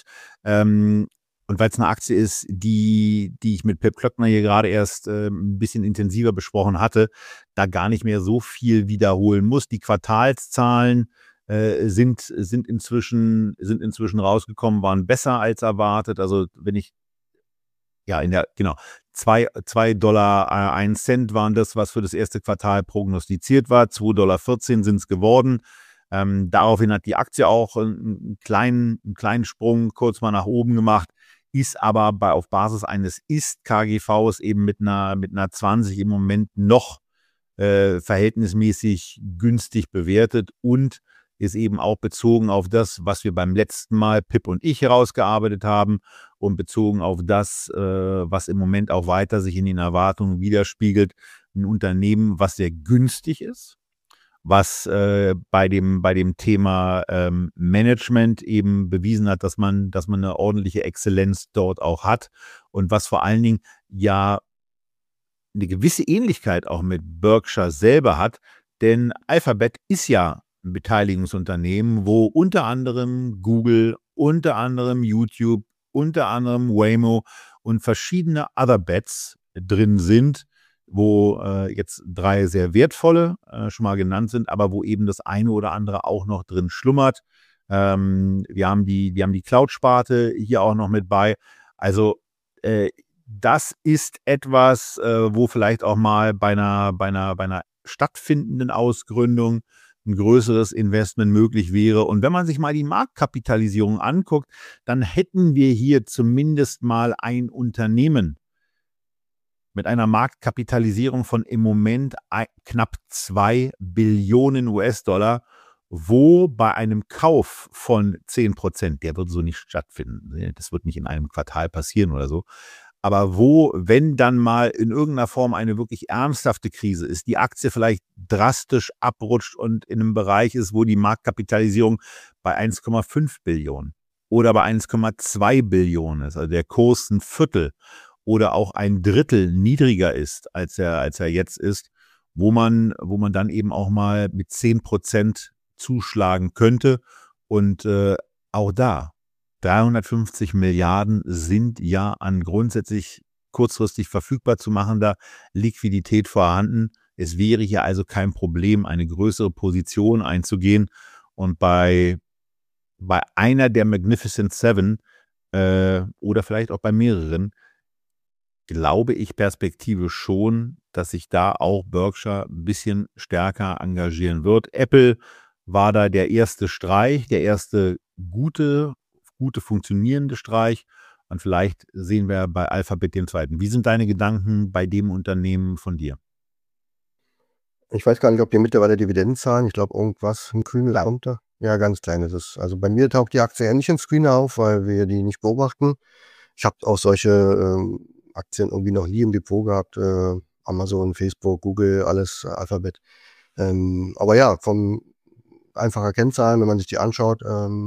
und weil es eine Aktie ist, die ich mit Pep Klöckner hier gerade erst ein bisschen intensiver besprochen hatte, da gar nicht mehr so viel wiederholen muss. Die Quartalszahlen sind inzwischen rausgekommen, waren besser als erwartet. Also wenn ich, ja, genau, 2 Dollar 1 Cent waren das, was für das erste Quartal prognostiziert war. 2,14 Dollar sind es geworden. Daraufhin hat die Aktie auch einen kleinen Sprung kurz mal nach oben gemacht, ist aber auf Basis eines Ist-KGVs eben mit einer 20 im Moment noch verhältnismäßig günstig bewertet und ist eben auch bezogen auf das, was wir beim letzten Mal Pip und ich herausgearbeitet haben und bezogen auf das, was im Moment auch weiter sich in den Erwartungen widerspiegelt, ein Unternehmen, was sehr günstig ist, was bei dem Thema Management eben bewiesen hat, dass man eine ordentliche Exzellenz dort auch hat und was vor allen Dingen ja eine gewisse Ähnlichkeit auch mit Berkshire selber hat, denn Alphabet ist ja ein Beteiligungsunternehmen, wo unter anderem Google, unter anderem YouTube, unter anderem Waymo und verschiedene Other Bets drin sind, wo jetzt 3 sehr wertvolle schon mal genannt sind, aber wo eben das eine oder andere auch noch drin schlummert. Wir haben die Cloud-Sparte hier auch noch mit bei. Also das ist etwas, wo vielleicht auch mal bei einer stattfindenden Ausgründung ein größeres Investment möglich wäre. Und wenn man sich mal die Marktkapitalisierung anguckt, dann hätten wir hier zumindest mal ein Unternehmen mit einer Marktkapitalisierung von im Moment knapp 2 Billionen US-Dollar, wo bei einem Kauf von 10%, der wird so nicht stattfinden, das wird nicht in einem Quartal passieren oder so, aber wo, wenn dann mal in irgendeiner Form eine wirklich ernsthafte Krise ist, die Aktie vielleicht drastisch abrutscht und in einem Bereich ist, wo die Marktkapitalisierung bei 1,5 Billionen oder bei 1,2 Billionen ist, also der Kurs ein Viertel oder auch ein Drittel niedriger ist, als er jetzt ist, wo man dann eben auch mal mit 10% zuschlagen könnte. Und auch da, 350 Milliarden sind ja an grundsätzlich kurzfristig verfügbar zu machender Liquidität vorhanden. Es wäre hier also kein Problem, eine größere Position einzugehen. Und bei einer der Magnificent Seven oder vielleicht auch bei mehreren, glaube ich perspektivisch schon, dass sich da auch Berkshire ein bisschen stärker engagieren wird. Apple war da der erste Streich, der erste gute funktionierende Streich. Und vielleicht sehen wir bei Alphabet den zweiten. Wie sind deine Gedanken bei dem Unternehmen von dir? Ich weiß gar nicht, ob die mittlerweile Dividenden zahlen. Ich glaube, irgendwas im Grün runter. Ja, ganz klein ist es. Also bei mir taucht die Aktie ja nicht im Screen auf, weil wir die nicht beobachten. Ich habe auch solche Aktien irgendwie noch nie im Depot gehabt. Amazon, Facebook, Google, alles Alphabet. Aber ja, vom einfacher Kennzahlen, wenn man sich die anschaut,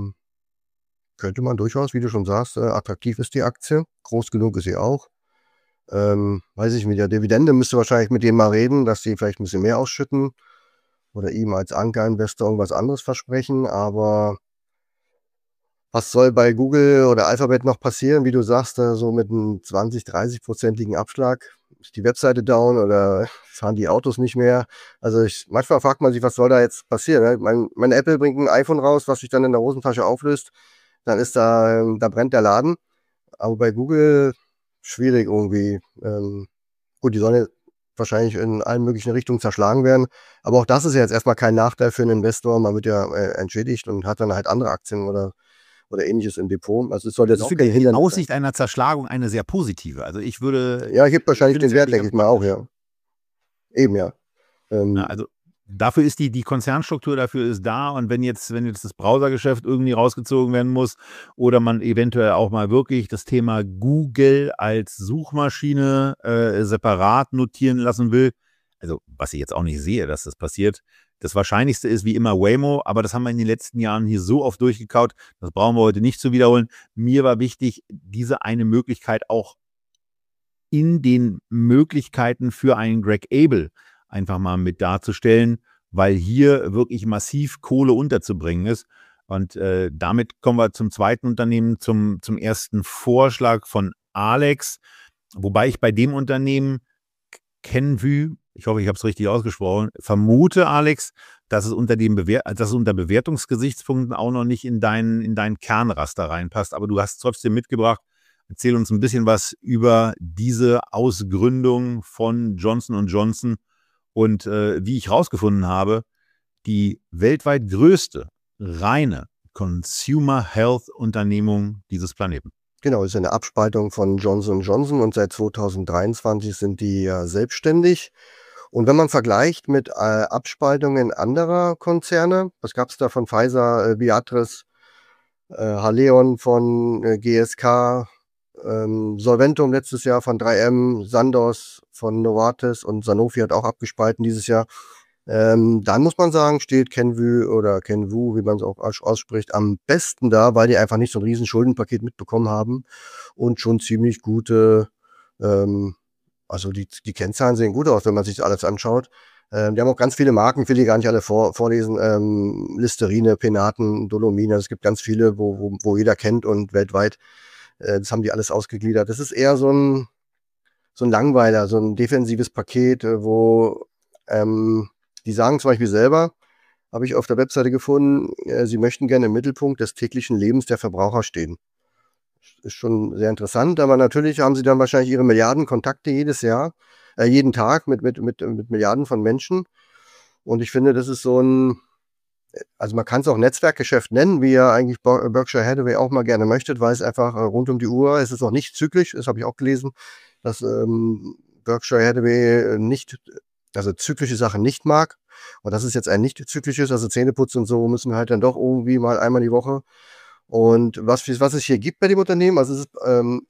könnte man durchaus, wie du schon sagst, attraktiv ist die Aktie. Groß genug ist sie auch. Weiß ich, mit der Dividende müsste wahrscheinlich mit denen mal reden, dass sie vielleicht ein bisschen mehr ausschütten oder ihm als Anker-Investor irgendwas anderes versprechen. Aber was soll bei Google oder Alphabet noch passieren, wie du sagst, so mit einem 20-30%igen Abschlag? Ist die Webseite down oder fahren die Autos nicht mehr? Also manchmal fragt man sich, was soll da jetzt passieren? Ne? Mein Apple bringt ein iPhone raus, was sich dann in der Hosentasche auflöst. Dann ist da brennt der Laden. Aber bei Google schwierig irgendwie. Gut, die sollen wahrscheinlich in allen möglichen Richtungen zerschlagen werden. Aber auch das ist ja jetzt erstmal kein Nachteil für einen Investor. Man wird ja entschädigt und hat dann halt andere Aktien oder Ähnliches im Depot. Also es soll jetzt Das auch ist kein für die Hindernis sein. Aussicht einer Zerschlagung eine sehr positive. Also ich würde... Ja, gibt wahrscheinlich den Wert, finde es denke ich mal auch, ja. Eben, ja. Also dafür ist die Konzernstruktur dafür ist da, und wenn jetzt das Browsergeschäft irgendwie rausgezogen werden muss oder man eventuell auch mal wirklich das Thema Google als Suchmaschine separat notieren lassen will, also was ich jetzt auch nicht sehe, dass das passiert. Das Wahrscheinlichste ist wie immer Waymo, aber das haben wir in den letzten Jahren hier so oft durchgekaut, das brauchen wir heute nicht zu wiederholen. Mir war wichtig, diese eine Möglichkeit auch in den Möglichkeiten für einen Greg Abel einfach mal mit darzustellen, weil hier wirklich massiv Kohle unterzubringen ist. Und damit kommen wir zum zweiten Unternehmen, zum ersten Vorschlag von Alex. Wobei ich bei dem Unternehmen Kenvue, ich hoffe, ich habe es richtig ausgesprochen, vermute, Alex, dass es unter Bewertungsgesichtspunkten auch noch nicht in dein Kernraster reinpasst. Aber du hast es trotzdem mitgebracht. Erzähl uns ein bisschen was über diese Ausgründung von Johnson & Johnson und wie ich rausgefunden habe, die weltweit größte reine Consumer Health Unternehmung dieses Planeten. Genau, ist eine Abspaltung von Johnson & Johnson und seit 2023 sind die ja selbstständig. Und wenn man vergleicht mit Abspaltungen anderer Konzerne, was gab es da von Pfizer, Viatris, Haleon von GSK, Solventum letztes Jahr von 3M, Sandoz von Novartis und Sanofi hat auch abgespalten dieses Jahr. Dann muss man sagen, steht Kenvue oder Kenvue, wie man es auch ausspricht, am besten da, weil die einfach nicht so ein riesen Schuldenpaket mitbekommen haben und schon ziemlich gute, also die Kennzahlen sehen gut aus, wenn man sich das alles anschaut. Die haben auch ganz viele Marken, ich will die gar nicht alle vorlesen, Listerine, Penaten, Dolomine, es gibt ganz viele, wo jeder kennt und weltweit, das haben die alles ausgegliedert. Das ist eher so ein Langweiler, so ein defensives Paket, wo die sagen zum Beispiel selber, habe ich auf der Webseite gefunden, sie möchten gerne im Mittelpunkt des täglichen Lebens der Verbraucher stehen. Ist schon sehr interessant, aber natürlich haben sie dann wahrscheinlich ihre Milliarden Kontakte jeden Tag mit Milliarden von Menschen. Und ich finde, das ist so also man kann es auch Netzwerkgeschäft nennen, wie ja eigentlich Berkshire Hathaway auch mal gerne möchte, weil es einfach rund um die Uhr, es ist auch nicht zyklisch, das habe ich auch gelesen, dass Berkshire Hathaway also zyklische Sachen nicht mag. Und das ist jetzt ein nicht zyklisches, also Zähneputzen und so müssen wir halt dann doch irgendwie mal einmal die Woche. Und was es hier gibt bei dem Unternehmen, also es ist,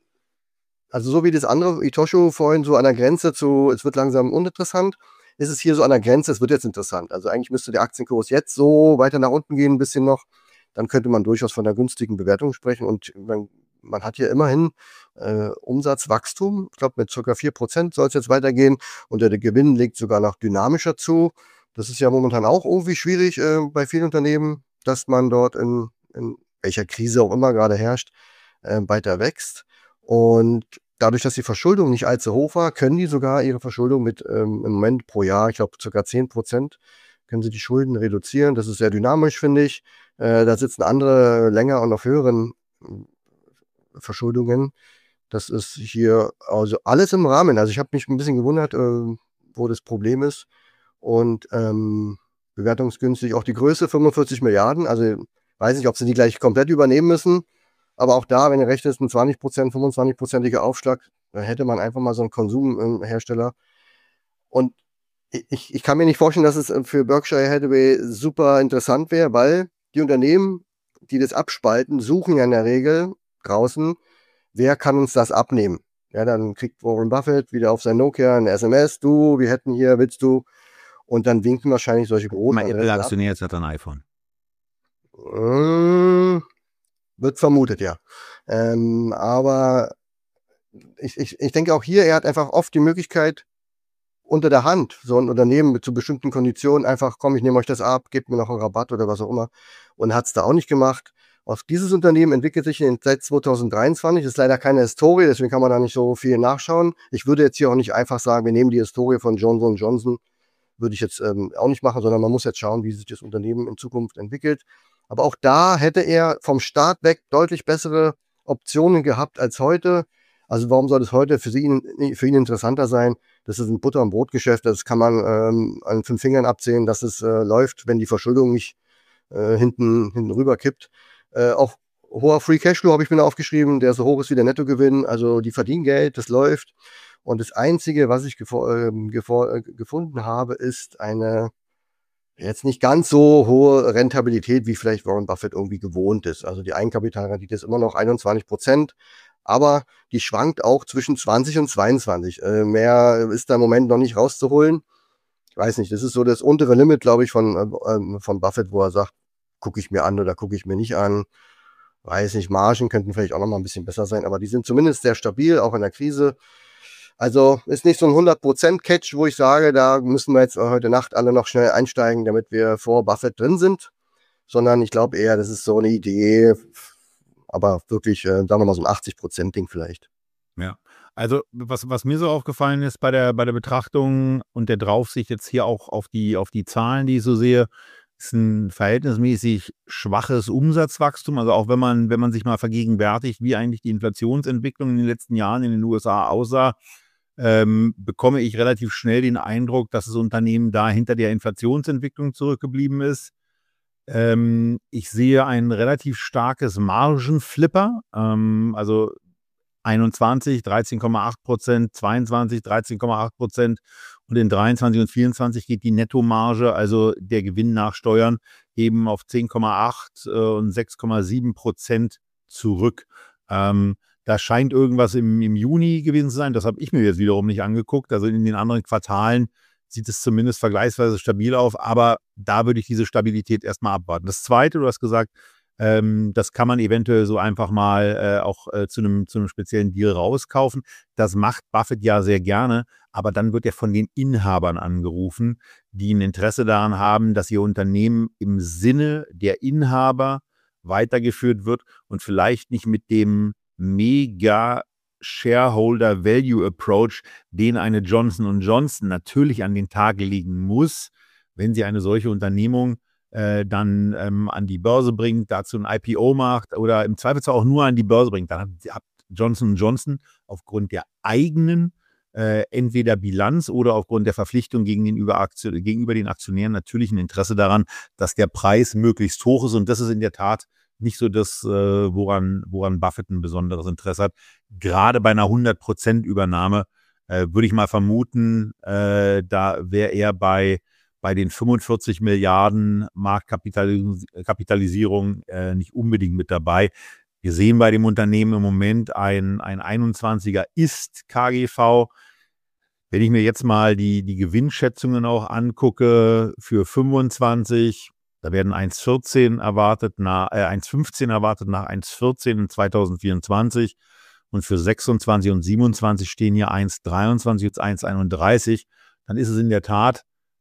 also so wie das andere Itosho vorhin so an der Grenze zu, es wird langsam uninteressant, ist es hier so an der Grenze, es wird jetzt interessant. Also eigentlich müsste der Aktienkurs jetzt so weiter nach unten gehen, ein bisschen noch. Dann könnte man durchaus von einer günstigen Bewertung sprechen. Und man hat hier immerhin Umsatzwachstum. Ich glaube, mit ca. 4% soll es jetzt weitergehen. Und der Gewinn legt sogar noch dynamischer zu. Das ist ja momentan auch irgendwie schwierig bei vielen Unternehmen, dass man dort in welcher Krise auch immer gerade herrscht, weiter wächst. Und dadurch, dass die Verschuldung nicht allzu hoch war, können die sogar ihre Verschuldung mit im Moment pro Jahr, ich glaube ca. 10%, können sie die Schulden reduzieren. Das ist sehr dynamisch, finde ich. Da sitzen andere länger und auf höheren Verschuldungen. Das ist hier also alles im Rahmen. Also ich habe mich ein bisschen gewundert, wo das Problem ist. Und bewertungsgünstig auch die Größe, 45 Milliarden. Also weiß nicht, ob sie die gleich komplett übernehmen müssen. Aber auch da, wenn ihr recht ist, ein 20%, 25%iger Aufschlag, dann hätte man einfach mal so einen Konsumhersteller. Und ich kann mir nicht vorstellen, dass es für Berkshire Hathaway super interessant wäre, weil die Unternehmen, die das abspalten, suchen ja in der Regel draußen, wer kann uns das abnehmen? Ja, dann kriegt Warren Buffett wieder auf sein Nokia eine SMS, du, wir hätten hier, willst du? Und dann winken wahrscheinlich solche großen Mein Apple-Aktionär jetzt hat ein iPhone. Wird vermutet, ja. Aber ich denke auch hier, er hat einfach oft die Möglichkeit, unter der Hand so ein Unternehmen mit zu bestimmten Konditionen einfach, komm, ich nehme euch das ab, gebt mir noch einen Rabatt oder was auch immer. Und hat es da auch nicht gemacht. Auch dieses Unternehmen entwickelt sich seit 2023, ist leider keine Historie, deswegen kann man da nicht so viel nachschauen. Ich würde jetzt hier auch nicht einfach sagen, wir nehmen die Historie von Johnson & Johnson, würde ich jetzt auch nicht machen, sondern man muss jetzt schauen, wie sich das Unternehmen in Zukunft entwickelt. Aber auch da hätte er vom Start weg deutlich bessere Optionen gehabt als heute. Also warum soll es heute für ihn interessanter sein? Das ist ein Butter- und Brotgeschäft, das kann man an 5 Fingern abzählen, dass es läuft, wenn die Verschuldung nicht hinten rüber kippt. Auch hoher Free Cashflow habe ich mir aufgeschrieben, der so hoch ist wie der Nettogewinn. Also die verdienen Geld, das läuft. Und das Einzige, was ich gefunden habe, ist eine jetzt nicht ganz so hohe Rentabilität, wie vielleicht Warren Buffett irgendwie gewohnt ist. Also die Eigenkapitalrendite ist immer noch 21%, aber die schwankt auch zwischen 20 und 22. Mehr ist da im Moment noch nicht rauszuholen. Ich weiß nicht, das ist so das untere Limit, glaube ich, von Buffett, wo er sagt, gucke ich mir an oder gucke ich mir nicht an. Weiß nicht, Margen könnten vielleicht auch noch mal ein bisschen besser sein, aber die sind zumindest sehr stabil, auch in der Krise. Also ist nicht so ein 100% Catch, wo ich sage, da müssen wir jetzt heute Nacht alle noch schnell einsteigen, damit wir vor Buffett drin sind, sondern ich glaube eher, das ist so eine Idee, aber wirklich, sagen wir mal, so ein 80%-Ding vielleicht. Ja, also was mir so aufgefallen ist bei der Betrachtung und der Draufsicht jetzt hier auch auf die Zahlen, die ich so sehe, ist ein verhältnismäßig schwaches Umsatzwachstum. Also auch wenn man sich mal vergegenwärtigt, wie eigentlich die Inflationsentwicklung in den letzten Jahren in den USA aussah, bekomme ich relativ schnell den Eindruck, dass das Unternehmen da hinter der Inflationsentwicklung zurückgeblieben ist. Ich sehe ein relativ starkes Margenflipper, also 21, 13,8%, 22, 13,8% und in 23 und 24 geht die Nettomarge, also der Gewinn nach Steuern, eben auf 10,8 und 6,7% zurück. Da scheint irgendwas im Juni gewesen zu sein. Das habe ich mir jetzt wiederum nicht angeguckt. Also in den anderen Quartalen sieht es zumindest vergleichsweise stabil auf, aber da würde ich diese Stabilität erstmal abwarten. Das Zweite, du hast gesagt, das kann man eventuell so einfach mal auch zu einem speziellen Deal rauskaufen. Das macht Buffett ja sehr gerne, aber dann wird er von den Inhabern angerufen, die ein Interesse daran haben, dass ihr Unternehmen im Sinne der Inhaber weitergeführt wird und vielleicht nicht mit dem mega Shareholder Value Approach, den eine Johnson & Johnson natürlich an den Tag legen muss, wenn sie eine solche Unternehmung dann an die Börse bringt, dazu ein IPO macht oder im Zweifelsfall auch nur an die Börse bringt. Dann hat Johnson & Johnson aufgrund der eigenen entweder Bilanz oder aufgrund der Verpflichtung gegenüber den Aktionären natürlich ein Interesse daran, dass der Preis möglichst hoch ist. Und das ist in der Tat nicht so das, woran Buffett ein besonderes Interesse hat. Gerade bei einer 100% Übernahme würde ich mal vermuten, da wäre er bei den 45 Milliarden Marktkapitalisierung nicht unbedingt mit dabei. Wir sehen bei dem Unternehmen im Moment ein 21er ist KGV. Wenn ich mir jetzt mal die Gewinnschätzungen auch angucke für 25, da werden 1,14 erwartet, 1,15 erwartet nach 1,14 in 2024 und für 26 und 27 stehen hier 1,23 und 1,31. Dann ist es in der Tat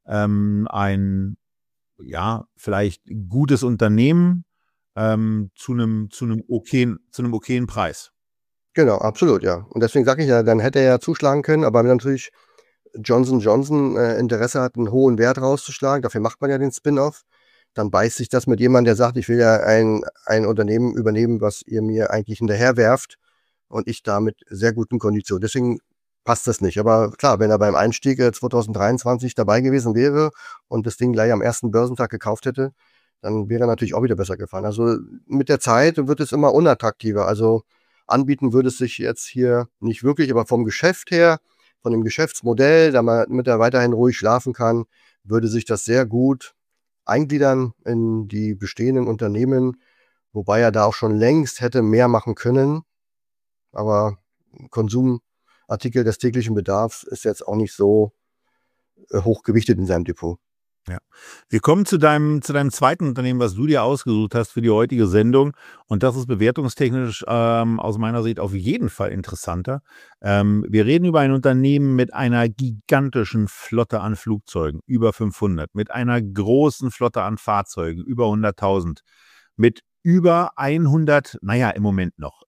ein vielleicht gutes Unternehmen zu einem okayen Preis. Genau, absolut, ja. Und deswegen sage ich ja, dann hätte er ja zuschlagen können, aber wenn natürlich Johnson & Johnson Interesse hat, einen hohen Wert rauszuschlagen, dafür macht man ja den Spin-off, dann beißt sich das mit jemandem, der sagt, ich will ja ein Unternehmen übernehmen, was ihr mir eigentlich hinterherwerft und ich da mit sehr guten Konditionen. Deswegen passt das nicht. Aber klar, wenn er beim Einstieg 2023 dabei gewesen wäre und das Ding gleich am ersten Börsentag gekauft hätte, dann wäre er natürlich auch wieder besser gefallen. Also mit der Zeit wird es immer unattraktiver. Also anbieten würde es sich jetzt hier nicht wirklich, aber vom Geschäft her, von dem Geschäftsmodell, damit er weiterhin ruhig schlafen kann, würde sich das sehr gut eingliedern in die bestehenden Unternehmen, wobei er da auch schon längst hätte mehr machen können. Aber Konsumartikel des täglichen Bedarfs ist jetzt auch nicht so hochgewichtet in seinem Depot. Ja. Wir kommen zu deinem zweiten Unternehmen, was du dir ausgesucht hast für die heutige Sendung. Und das ist bewertungstechnisch aus meiner Sicht auf jeden Fall interessanter. Wir reden über ein Unternehmen mit einer gigantischen Flotte an Flugzeugen, über 500, mit einer großen Flotte an Fahrzeugen, über 100.000, mit über 100, im Moment noch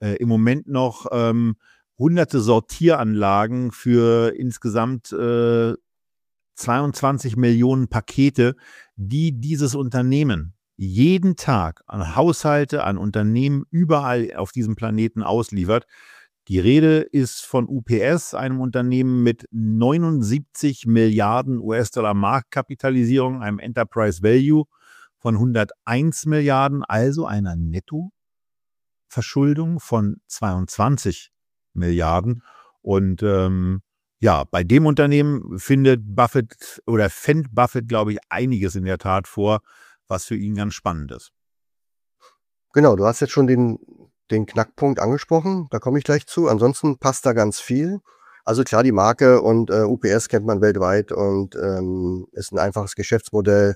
hunderte Sortieranlagen für insgesamt 22 Millionen Pakete, die dieses Unternehmen jeden Tag an Haushalte, an Unternehmen überall auf diesem Planeten ausliefert. Die Rede ist von UPS, einem Unternehmen mit 79 Milliarden US-Dollar Marktkapitalisierung, einem Enterprise Value von 101 Milliarden, also einer Nettoverschuldung von 22 Milliarden. Und bei dem Unternehmen fände Buffett, glaube ich, einiges in der Tat vor, was für ihn ganz spannend ist. Genau, du hast jetzt schon den Knackpunkt angesprochen, da komme ich gleich zu. Ansonsten passt da ganz viel. Also klar, die Marke und UPS kennt man weltweit und ist ein einfaches Geschäftsmodell.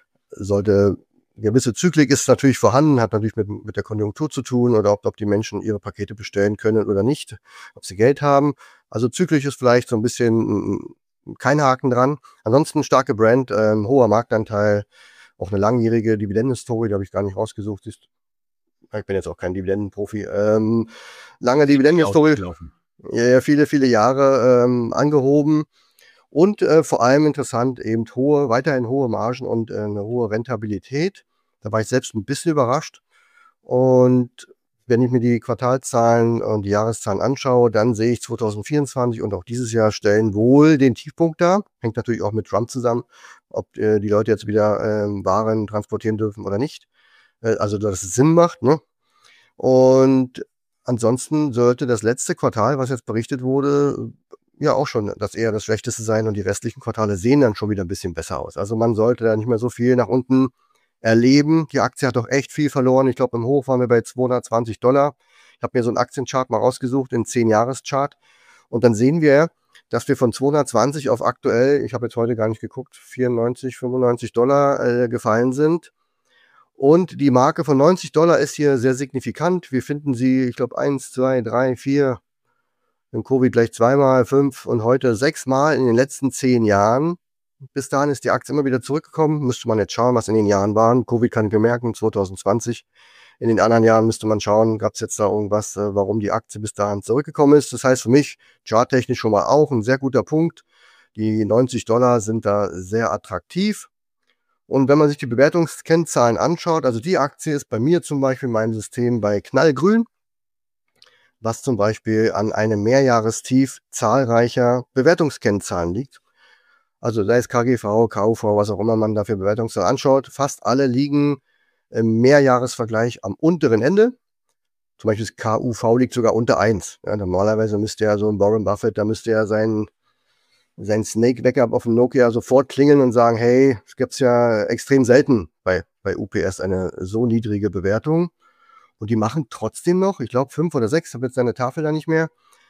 Gewisse Zyklik ist natürlich vorhanden, hat natürlich mit der Konjunktur zu tun oder ob die Menschen ihre Pakete bestellen können oder nicht, ob sie Geld haben. Also zyklisch ist vielleicht so ein bisschen kein Haken dran. Ansonsten starke Brand, hoher Marktanteil, auch eine langjährige Dividendenstory, die habe ich gar nicht rausgesucht. Ich bin jetzt auch kein Dividendenprofi. Lange Dividendenstory, ja, viele, viele Jahre angehoben. Und vor allem interessant, eben weiterhin hohe Margen und eine hohe Rentabilität. Da war ich selbst ein bisschen überrascht. Und wenn ich mir die Quartalszahlen und die Jahreszahlen anschaue, dann sehe ich 2024 und auch dieses Jahr stellen wohl den Tiefpunkt dar. Hängt natürlich auch mit Trump zusammen, ob die Leute jetzt wieder Waren transportieren dürfen oder nicht. Also, dass es Sinn macht, ne? Und ansonsten sollte das letzte Quartal, was jetzt berichtet wurde, ja auch schon das eher das Schlechteste sein und die restlichen Quartale sehen dann schon wieder ein bisschen besser aus. Also man sollte da nicht mehr so viel nach unten erleben. Die Aktie hat doch echt viel verloren. Ich glaube, im Hoch waren wir bei $220. Ich habe mir so einen Aktienchart mal rausgesucht, den 10-Jahres-Chart. Und dann sehen wir, dass wir von 220 auf aktuell, ich habe jetzt heute gar nicht geguckt, $94, $95 gefallen sind. Und die Marke von $90 ist hier sehr signifikant. Wir finden sie, ich glaube, 1, 2, 3, 4, in Covid gleich 2-mal, 5 und heute 6-mal in den letzten 10 Jahren. Bis dahin ist die Aktie immer wieder zurückgekommen. Müsste man jetzt schauen, was in den Jahren waren. Covid kann ich bemerken, 2020. In den anderen Jahren müsste man schauen, gab es jetzt da irgendwas, warum die Aktie bis dahin zurückgekommen ist. Das heißt für mich, charttechnisch schon mal auch ein sehr guter Punkt. Die $90 sind da sehr attraktiv. Und wenn man sich die Bewertungskennzahlen anschaut, also die Aktie ist bei mir zum Beispiel in meinem System bei knallgrün, was zum Beispiel an einem Mehrjahrestief zahlreicher Bewertungskennzahlen liegt. Also sei es KGV, KUV, was auch immer man da für Bewertungszahlen anschaut, fast alle liegen im Mehrjahresvergleich am unteren Ende. Zum Beispiel das KUV liegt sogar unter 1. Ja, normalerweise müsste ja so ein Warren Buffett, da müsste ja sein Snake-Backup auf dem Nokia sofort klingeln und sagen, hey, es gibt ja extrem selten bei UPS eine so niedrige Bewertung. Und die machen trotzdem noch, ich glaube 5 oder 6, ich habe jetzt seine Tafel da nicht mehr,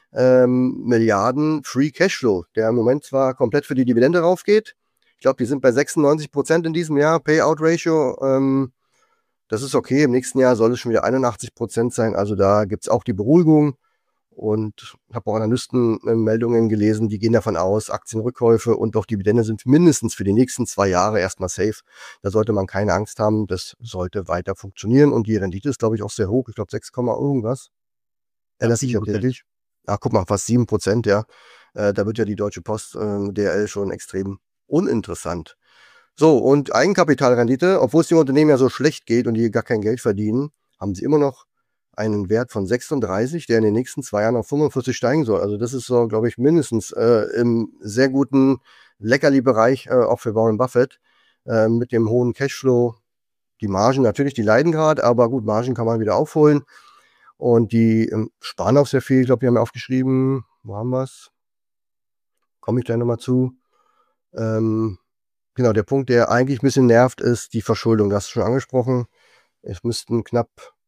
Milliarden Free Cashflow, der im Moment zwar komplett für die Dividende raufgeht. Ich glaube, die sind bei 96% in diesem Jahr, Payout Ratio. Das ist okay, im nächsten Jahr soll es schon wieder 81% sein. Also da gibt es auch die Beruhigung. Und habe auch Analystenmeldungen gelesen, die gehen davon aus, Aktienrückkäufe und auch Dividende sind mindestens für die nächsten 2 Jahre erstmal safe. Da sollte man keine Angst haben, das sollte weiter funktionieren und die Rendite ist, glaube ich, auch sehr hoch. Ich glaube 6, irgendwas. Das sicher täglich. Ach, guck mal, fast 7%, ja. Da wird ja die Deutsche Post, DRL, schon extrem uninteressant. So, und Eigenkapitalrendite, obwohl es dem Unternehmen ja so schlecht geht und die gar kein Geld verdienen, haben sie immer noch einen Wert von 36, der in den nächsten 2 Jahren auf 45 steigen soll. Also das ist so, glaube ich, mindestens im sehr guten Leckerli-Bereich, auch für Warren Buffett, mit dem hohen Cashflow. Die Margen natürlich, die leiden gerade, aber gut, Margen kann man wieder aufholen. Und die sparen auch sehr viel. Ich glaube, wir haben ja aufgeschrieben, wo haben wir es? Komme ich gleich nochmal zu. Genau, der Punkt, der eigentlich ein bisschen nervt, ist die Verschuldung. Das hast du schon angesprochen. Es müssten knapp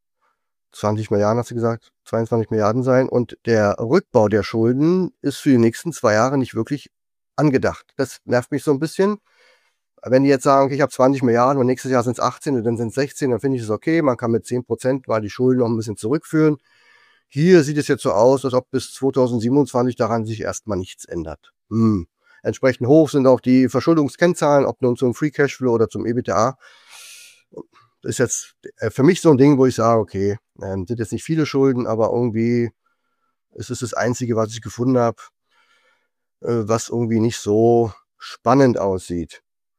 20 Milliarden, hast du gesagt, 22 Milliarden sein. Und der Rückbau der Schulden ist für die nächsten 2 Jahre nicht wirklich angedacht. Das nervt mich so ein bisschen. Wenn die jetzt sagen, okay, ich habe 20 Milliarden und nächstes Jahr sind es 18 und dann sind es 16, dann finde ich es okay. Man kann mit 10% mal die Schulden noch ein bisschen zurückführen. Hier sieht es jetzt so aus, als ob bis 2027 daran sich erstmal nichts ändert. Entsprechend hoch sind auch die Verschuldungskennzahlen, ob nun zum Free Cashflow oder zum EBITDA. Das ist jetzt für mich so ein Ding, wo ich sage, okay, sind jetzt nicht viele Schulden, aber irgendwie ist es das Einzige, was ich gefunden habe, was irgendwie nicht so spannend aussieht.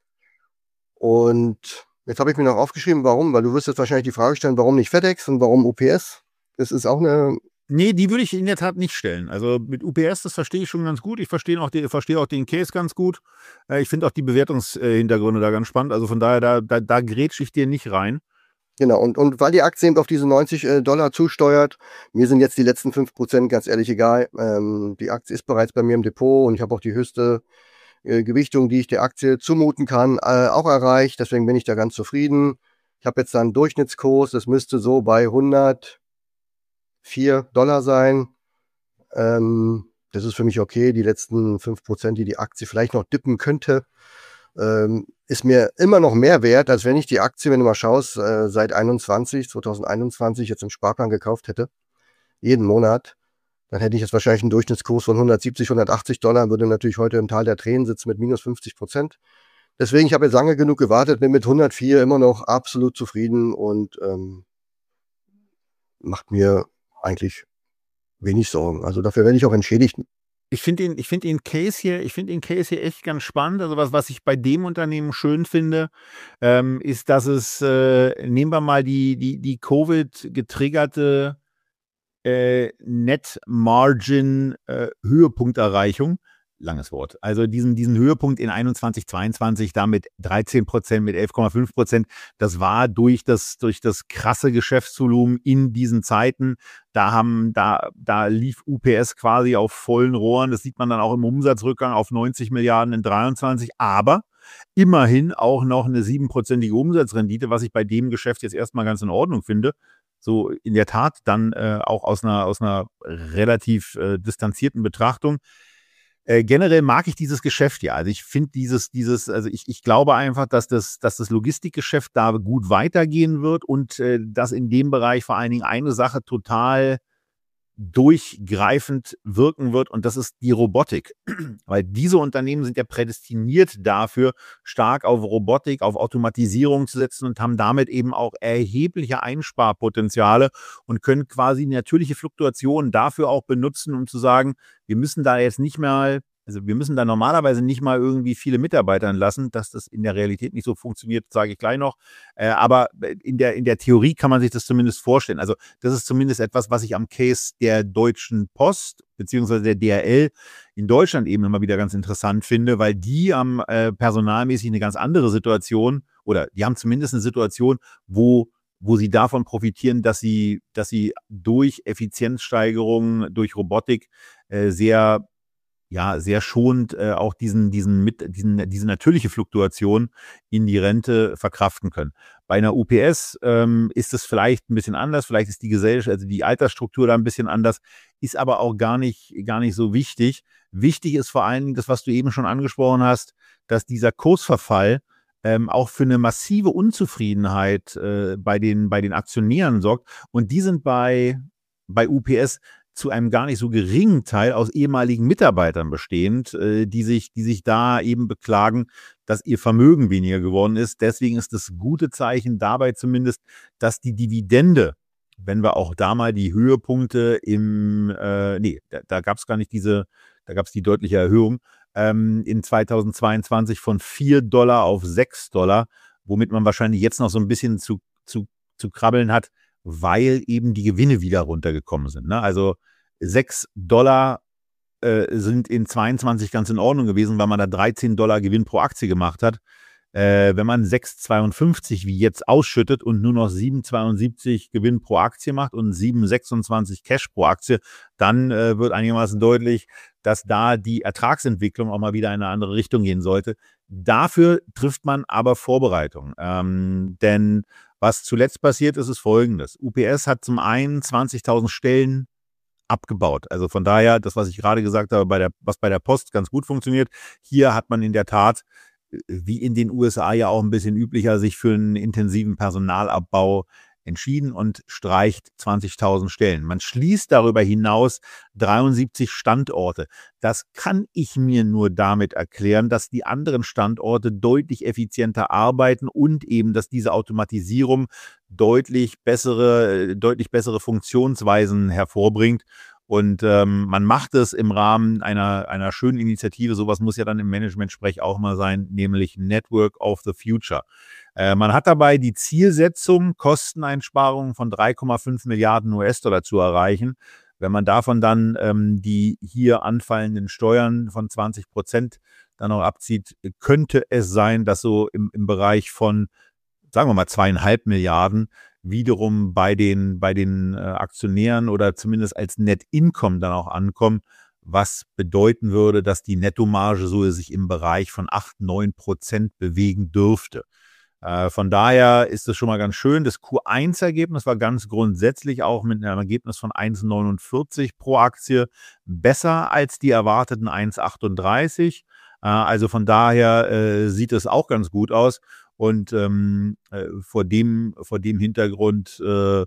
Und jetzt habe ich mir noch aufgeschrieben, warum, weil du wirst jetzt wahrscheinlich die Frage stellen, warum nicht FedEx und warum UPS? Das ist auch eine... Nee, die würde ich in der Tat nicht stellen. Also mit UPS, das verstehe ich schon ganz gut. Ich verstehe auch den Case ganz gut. Ich finde auch die Bewertungshintergründe da ganz spannend. Also von daher, da grätsche ich dir nicht rein. Genau, und weil die Aktie eben auf diese $90 zusteuert, mir sind jetzt die letzten 5% ganz ehrlich egal. Die Aktie ist bereits bei mir im Depot und ich habe auch die höchste Gewichtung, die ich der Aktie zumuten kann, auch erreicht. Deswegen bin ich da ganz zufrieden. Ich habe jetzt da einen Durchschnittskurs, das müsste so bei $104 sein. Das ist für mich okay. Die letzten 5%, die Aktie vielleicht noch dippen könnte, ist mir immer noch mehr wert, als wenn ich die Aktie, wenn du mal schaust, seit 2021 jetzt im Sparplan gekauft hätte, jeden Monat. Dann hätte ich jetzt wahrscheinlich einen Durchschnittskurs von $170, $180, würde natürlich heute im Tal der Tränen sitzen mit minus 50%. Deswegen, ich habe jetzt lange genug gewartet, bin mit 104 immer noch absolut zufrieden und macht mir eigentlich wenig Sorgen. Also dafür werde ich auch entschädigt. Ich finde den Case hier echt ganz spannend. Also was ich bei dem Unternehmen schön finde, ist, dass es, nehmen wir mal die Covid-getriggerte Net Margin Höhepunkterreichung, langes Wort. Also diesen Höhepunkt in 21, 22, da mit 13%, mit 11,5%, das war durch das krasse Geschäftsvolumen in diesen Zeiten. Da lief UPS quasi auf vollen Rohren. Das sieht man dann auch im Umsatzrückgang auf 90 Milliarden in 23, aber immerhin auch noch eine 7%ige Umsatzrendite, was ich bei dem Geschäft jetzt erstmal ganz in Ordnung finde. So in der Tat dann auch aus einer relativ distanzierten Betrachtung. Generell mag ich dieses Geschäft ja. Also ich finde also ich glaube einfach, dass das Logistikgeschäft da gut weitergehen wird und dass in dem Bereich vor allen Dingen eine Sache total durchgreifend wirken wird und das ist die Robotik. Weil diese Unternehmen sind ja prädestiniert dafür, stark auf Robotik, auf Automatisierung zu setzen und haben damit eben auch erhebliche Einsparpotenziale und können quasi natürliche Fluktuationen dafür auch benutzen, um zu sagen, wir müssen da normalerweise nicht mal irgendwie viele Mitarbeiter lassen, dass das in der Realität nicht so funktioniert, sage ich gleich noch. Aber in der Theorie kann man sich das zumindest vorstellen. Also das ist zumindest etwas, was ich am Case der Deutschen Post beziehungsweise der DHL in Deutschland eben immer wieder ganz interessant finde, weil die haben personalmäßig eine ganz andere Situation oder die haben zumindest eine Situation, wo sie davon profitieren, dass sie durch Effizienzsteigerungen, durch Robotik sehr schonend auch diese natürliche Fluktuation in die Rente verkraften können. Bei einer UPS ist es vielleicht ein bisschen anders, vielleicht ist die Gesellschaft, also die Altersstruktur da ein bisschen anders, ist aber auch gar nicht so wichtig. Wichtig ist vor allen Dingen das, was du eben schon angesprochen hast, dass dieser Kursverfall auch für eine massive Unzufriedenheit bei den Aktionären sorgt. Und die sind bei UPS zu einem gar nicht so geringen Teil aus ehemaligen Mitarbeitern bestehend, die sich da eben beklagen, dass ihr Vermögen weniger geworden ist. Deswegen ist das gute Zeichen dabei zumindest, dass die Dividende, wenn wir auch da mal die Höhepunkte da gab es gar nicht da gab es die deutliche Erhöhung, in 2022 von $4 auf $6, womit man wahrscheinlich jetzt noch so ein bisschen zu krabbeln hat, weil eben die Gewinne wieder runtergekommen sind. Ne? Also $6 sind in 22 ganz in Ordnung gewesen, weil man da $13 Gewinn pro Aktie gemacht hat. Wenn man 6,52 wie jetzt ausschüttet und nur noch 7,72 Gewinn pro Aktie macht und 7,26 Cash pro Aktie, dann wird einigermaßen deutlich, dass da die Ertragsentwicklung auch mal wieder in eine andere Richtung gehen sollte. Dafür trifft man aber Vorbereitung. Denn was zuletzt passiert ist, ist Folgendes. UPS hat zum einen 20.000 Stellen abgebaut. Also von daher, das, was ich gerade gesagt habe, was bei der Post ganz gut funktioniert, hier hat man in der Tat, wie in den USA ja auch ein bisschen üblicher, sich für einen intensiven Personalabbau entschieden und streicht 20.000 Stellen. Man schließt darüber hinaus 73 Standorte. Das kann ich mir nur damit erklären, dass die anderen Standorte deutlich effizienter arbeiten und eben, dass diese Automatisierung deutlich bessere Funktionsweisen hervorbringt. Und man macht es im Rahmen einer schönen Initiative, sowas muss ja dann im Management-Sprech auch mal sein, nämlich Network of the Future. Man hat dabei die Zielsetzung, Kosteneinsparungen von 3,5 Milliarden US-Dollar zu erreichen. Wenn man davon dann die hier anfallenden Steuern von 20% dann noch abzieht, könnte es sein, dass so im Bereich von, sagen wir mal, 2,5 Milliarden wiederum bei den Aktionären oder zumindest als Net Income dann auch ankommen, was bedeuten würde, dass die Nettomarge so sich im Bereich von 8-9% bewegen dürfte. Von daher ist es schon mal ganz schön. Das Q1-Ergebnis war ganz grundsätzlich auch mit einem Ergebnis von 1,49 pro Aktie besser als die erwarteten 1,38. Also von daher sieht es auch ganz gut aus. Und vor dem Hintergrund,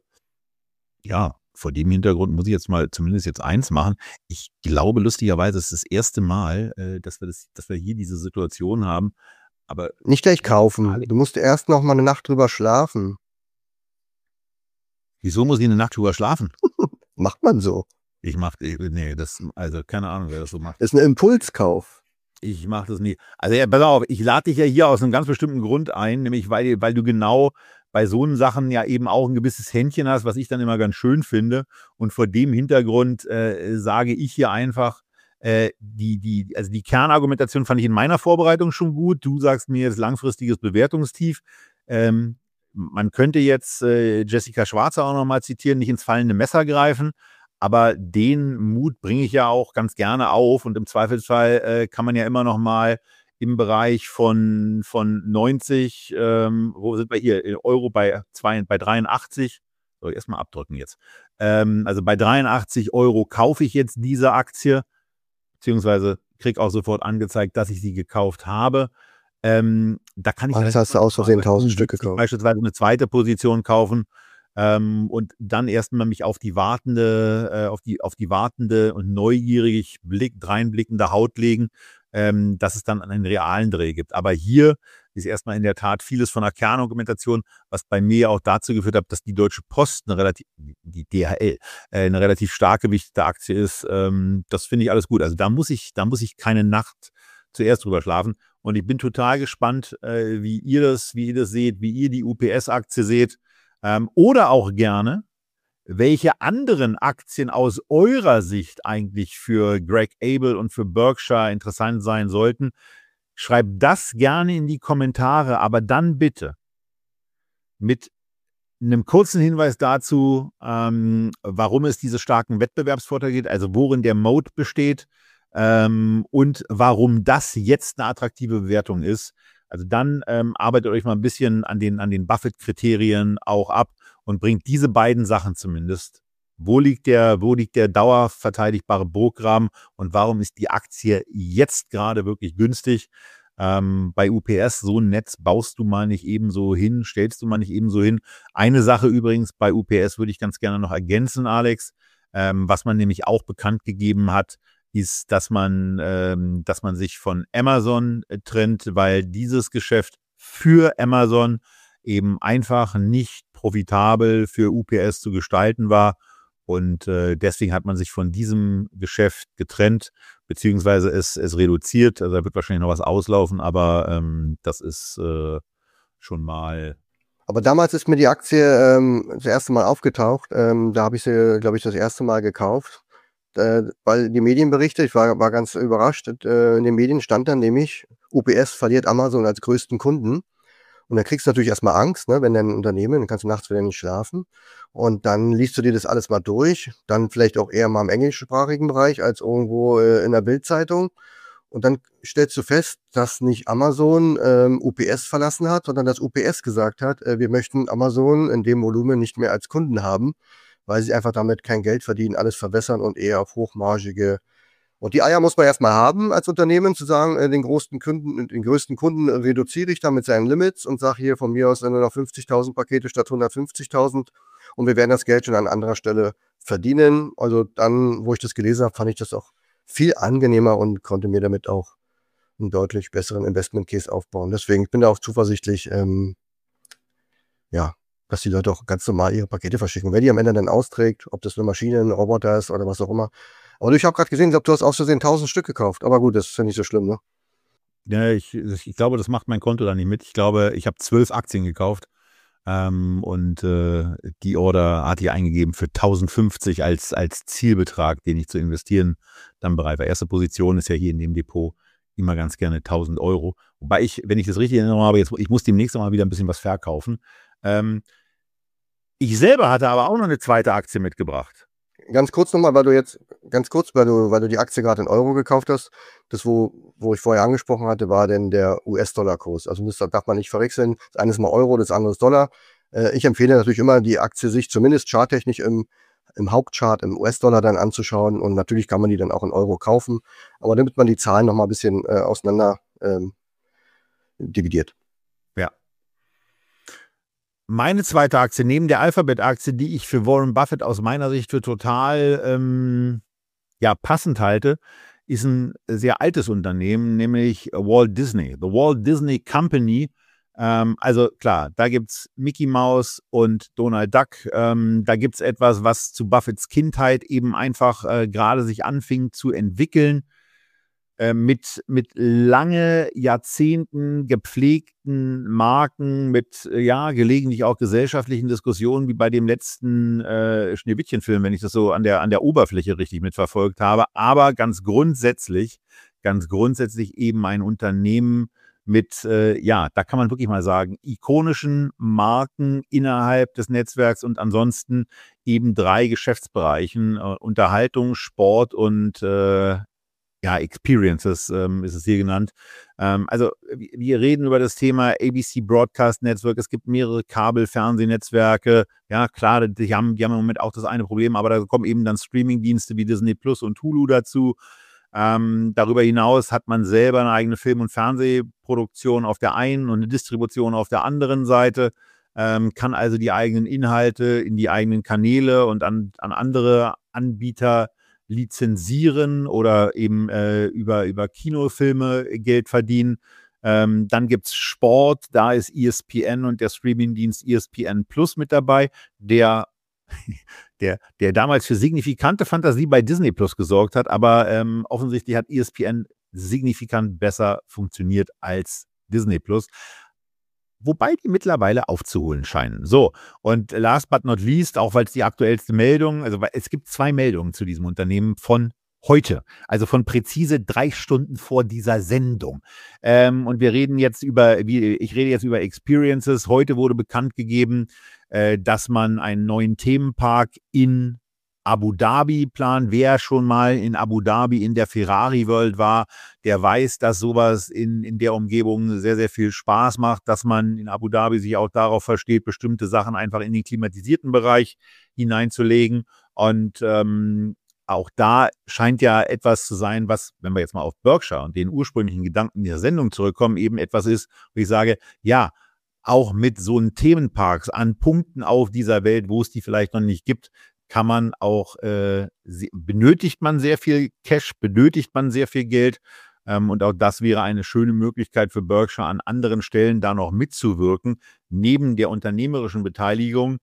vor dem Hintergrund muss ich jetzt mal zumindest jetzt eins machen. Ich glaube, lustigerweise ist das erste Mal, dass wir hier diese Situation haben. Aber Nicht gleich kaufen. Du musst erst noch mal eine Nacht drüber schlafen. Wieso muss ich eine Nacht drüber schlafen? Macht man so. Also keine Ahnung, wer das so macht. Das ist ein Impulskauf. Ich mache das nie. Also pass auf, ich lade dich ja hier aus einem ganz bestimmten Grund ein, nämlich weil du genau bei so Sachen ja eben auch ein gewisses Händchen hast, was ich dann immer ganz schön finde. Und vor dem Hintergrund sage ich hier einfach, die Kernargumentation fand ich in meiner Vorbereitung schon gut. Du sagst mir jetzt langfristiges Bewertungstief. Man könnte jetzt Jessica Schwarzer auch nochmal zitieren, nicht ins fallende Messer greifen. Aber den Mut bringe ich ja auch ganz gerne auf. Und im Zweifelsfall kann man ja immer noch mal im Bereich von 90, wo sind wir hier, Euro bei 83. Soll ich erstmal abdrücken jetzt. Also bei 83 Euro kaufe ich jetzt diese Aktie, beziehungsweise kriege auch sofort angezeigt, dass ich sie gekauft habe. Da kann ich das hast du aus Versehen 1000 Stück gekauft. Beispielsweise eine zweite Position kaufen. Und dann erstmal mich auf die wartende und neugierig dreinblickende Haut legen, dass es dann einen realen Dreh gibt. Aber hier ist erstmal in der Tat vieles von der Kernargumentation, was bei mir auch dazu geführt hat, dass die Deutsche Post die DHL, eine relativ stark gewichtete Aktie ist. Das finde ich alles gut. Also da muss ich keine Nacht zuerst drüber schlafen. Und ich bin total gespannt, wie ihr das seht, wie ihr die UPS-Aktie seht. Oder auch gerne, welche anderen Aktien aus eurer Sicht eigentlich für Greg Abel und für Berkshire interessant sein sollten. Schreibt das gerne in die Kommentare, aber dann bitte mit einem kurzen Hinweis dazu, warum es diese starken Wettbewerbsvorteile gibt, also worin der Moat besteht und warum das jetzt eine attraktive Bewertung ist. Also dann arbeitet euch mal ein bisschen an den Buffett-Kriterien auch ab und bringt diese beiden Sachen zumindest. Wo liegt der dauerverteidigbare Burggraben und warum ist die Aktie jetzt gerade wirklich günstig? Bei UPS, so ein Netz baust du mal nicht ebenso hin, stellst du mal nicht ebenso hin. Eine Sache übrigens bei UPS würde ich ganz gerne noch ergänzen, Alex, was man nämlich auch bekannt gegeben hat, ist, dass man sich von Amazon trennt, weil dieses Geschäft für Amazon eben einfach nicht profitabel für UPS zu gestalten war. Und deswegen hat man sich von diesem Geschäft getrennt, beziehungsweise es reduziert. Also da wird wahrscheinlich noch was auslaufen, aber das ist schon mal. Aber damals ist mir die Aktie das erste Mal aufgetaucht. Da habe ich sie, glaube ich, das erste Mal gekauft. Weil die Medienberichte, ich war ganz überrascht, in den Medien stand dann nämlich, UPS verliert Amazon als größten Kunden. Und dann kriegst du natürlich erstmal Angst, ne, wenn dein Unternehmen, dann kannst du nachts wieder nicht schlafen. Und dann liest du dir das alles mal durch, dann vielleicht auch eher mal im englischsprachigen Bereich als irgendwo in der Bildzeitung. Und dann stellst du fest, dass nicht Amazon UPS verlassen hat, sondern dass UPS gesagt hat, wir möchten Amazon in dem Volumen nicht mehr als Kunden haben, weil sie einfach damit kein Geld verdienen, alles verwässern und eher auf hochmargige. Und die Eier muss man erstmal haben als Unternehmen, zu sagen, den größten Kunden reduziere ich dann mit seinen Limits und sage hier von mir aus nur noch 50.000 Pakete statt 150.000 und wir werden das Geld schon an anderer Stelle verdienen. Also dann, wo ich das gelesen habe, fand ich das auch viel angenehmer und konnte mir damit auch einen deutlich besseren Investment-Case aufbauen. Deswegen bin ich da auch zuversichtlich, dass die Leute auch ganz normal ihre Pakete verschicken. Wer die am Ende dann austrägt, ob das eine Maschine, ein Roboter ist oder was auch immer. Aber ich habe gerade gesehen, du hast aus Versehen 1000 Stück gekauft. Aber gut, das ist ja nicht so schlimm, ne? Ja, ich glaube, das macht mein Konto da nicht mit. Ich glaube, ich habe 12 Aktien gekauft und die Order hat die eingegeben für 1050 als Zielbetrag, den ich zu investieren dann bereit war. Erste Position ist ja hier in dem Depot immer ganz gerne 1000 Euro. Wobei wenn ich das richtig erinnere habe, ich muss demnächst mal wieder ein bisschen was verkaufen. Ich selber hatte aber auch noch eine zweite Aktie mitgebracht. Ganz kurz nochmal, weil du die Aktie gerade in Euro gekauft hast. Das, wo ich vorher angesprochen hatte, war denn der US-Dollar-Kurs. Also das darf man nicht verwechseln. Das eine ist mal Euro, das andere ist Dollar. Ich empfehle natürlich immer, die Aktie sich zumindest charttechnisch im Hauptchart im US-Dollar dann anzuschauen. Und natürlich kann man die dann auch in Euro kaufen. Aber damit man die Zahlen nochmal ein bisschen auseinander dividiert. Ja. Meine zweite Aktie, neben der Alphabet-Aktie, die ich für Warren Buffett aus meiner Sicht für total passend halte, ist ein sehr altes Unternehmen, nämlich Walt Disney. The Walt Disney Company. Also klar, da gibt es Mickey Mouse und Donald Duck. Da gibt es etwas, was zu Buffetts Kindheit eben einfach gerade sich anfing zu entwickeln. Mit lange Jahrzehnten gepflegten Marken, mit gelegentlich auch gesellschaftlichen Diskussionen, wie bei dem letzten Schneewittchen-Film, wenn ich das so an der Oberfläche richtig mitverfolgt habe. Aber ganz grundsätzlich eben ein Unternehmen mit, da kann man wirklich mal sagen, ikonischen Marken innerhalb des Netzwerks und ansonsten eben 3 Geschäftsbereichen, Unterhaltung, Sport und Experiences ist es hier genannt. Also wir reden über das Thema ABC Broadcast Network. Es gibt mehrere Kabel-Fernsehnetzwerke. Ja, klar, die haben im Moment auch das eine Problem, aber da kommen eben dann Streaming-Dienste wie Disney Plus und Hulu dazu. Darüber hinaus hat man selber eine eigene Film- und Fernsehproduktion auf der einen und eine Distribution auf der anderen Seite. Kann also die eigenen Inhalte in die eigenen Kanäle und an andere Anbieter lizenzieren oder eben über Kinofilme Geld verdienen. Dann gibt es Sport, da ist ESPN und der Streamingdienst ESPN Plus mit dabei, der damals für signifikante Fantasie bei Disney Plus gesorgt hat, aber offensichtlich hat ESPN signifikant besser funktioniert als Disney Plus. Wobei die mittlerweile aufzuholen scheinen. So, und last but not least, auch weil es die aktuellste Meldung, also es gibt 2 Meldungen zu diesem Unternehmen von heute, also von präzise 3 Stunden vor dieser Sendung. Und ich rede jetzt über Experiences. Heute wurde bekannt gegeben, dass man einen neuen Themenpark in Abu Dhabi plant. Wer schon mal in Abu Dhabi in der Ferrari World war, der weiß, dass sowas in der Umgebung sehr, sehr viel Spaß macht, dass man in Abu Dhabi sich auch darauf versteht, bestimmte Sachen einfach in den klimatisierten Bereich hineinzulegen. Und auch da scheint ja etwas zu sein, was, wenn wir jetzt mal auf Berkshire und den ursprünglichen Gedanken der Sendung zurückkommen, eben etwas ist, wo ich sage, ja, auch mit so einem Themenparks an Punkten auf dieser Welt, wo es die vielleicht noch nicht gibt, kann man auch, benötigt man sehr viel Cash, benötigt man sehr viel Geld. Und auch das wäre eine schöne Möglichkeit für Berkshire an anderen Stellen da noch mitzuwirken, neben der unternehmerischen Beteiligung.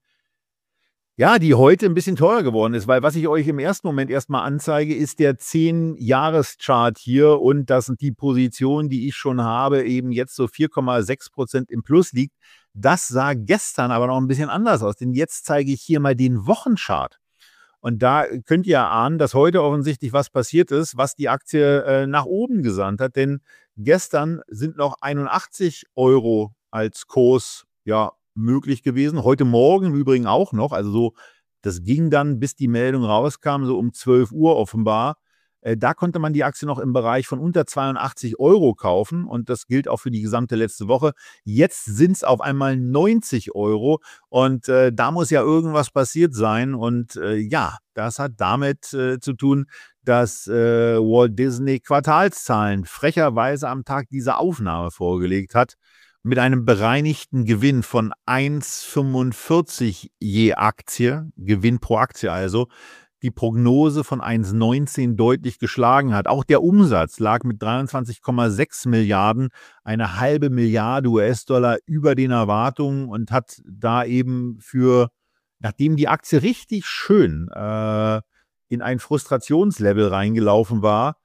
Ja, die heute ein bisschen teurer geworden ist, weil was ich euch im ersten Moment erstmal anzeige, ist der 10-Jahres-Chart hier und das sind die Position, die ich schon habe, eben jetzt so 4,6% im Plus liegt. Das sah gestern aber noch ein bisschen anders aus, denn jetzt zeige ich hier mal den Wochenchart. Und da könnt ihr ahnen, dass heute offensichtlich was passiert ist, was die Aktie nach oben gesandt hat, denn gestern sind noch 81 € als Kurs, möglich gewesen. Heute Morgen im Übrigen auch noch. Also so, das ging dann, bis die Meldung rauskam, so um 12 Uhr offenbar. Da konnte man die Aktie noch im Bereich von unter 82 € kaufen und das gilt auch für die gesamte letzte Woche. Jetzt sind es auf einmal 90 € und da muss ja irgendwas passiert sein und das hat damit zu tun, dass Walt Disney Quartalszahlen frecherweise am Tag dieser Aufnahme vorgelegt hat. Mit einem bereinigten Gewinn von 1,45 je Aktie, Gewinn pro Aktie also, die Prognose von 1,19 deutlich geschlagen hat. Auch der Umsatz lag mit 23,6 Milliarden, eine halbe Milliarde US-Dollar über den Erwartungen und hat da eben nachdem die Aktie richtig schön in ein Frustrationslevel reingelaufen war,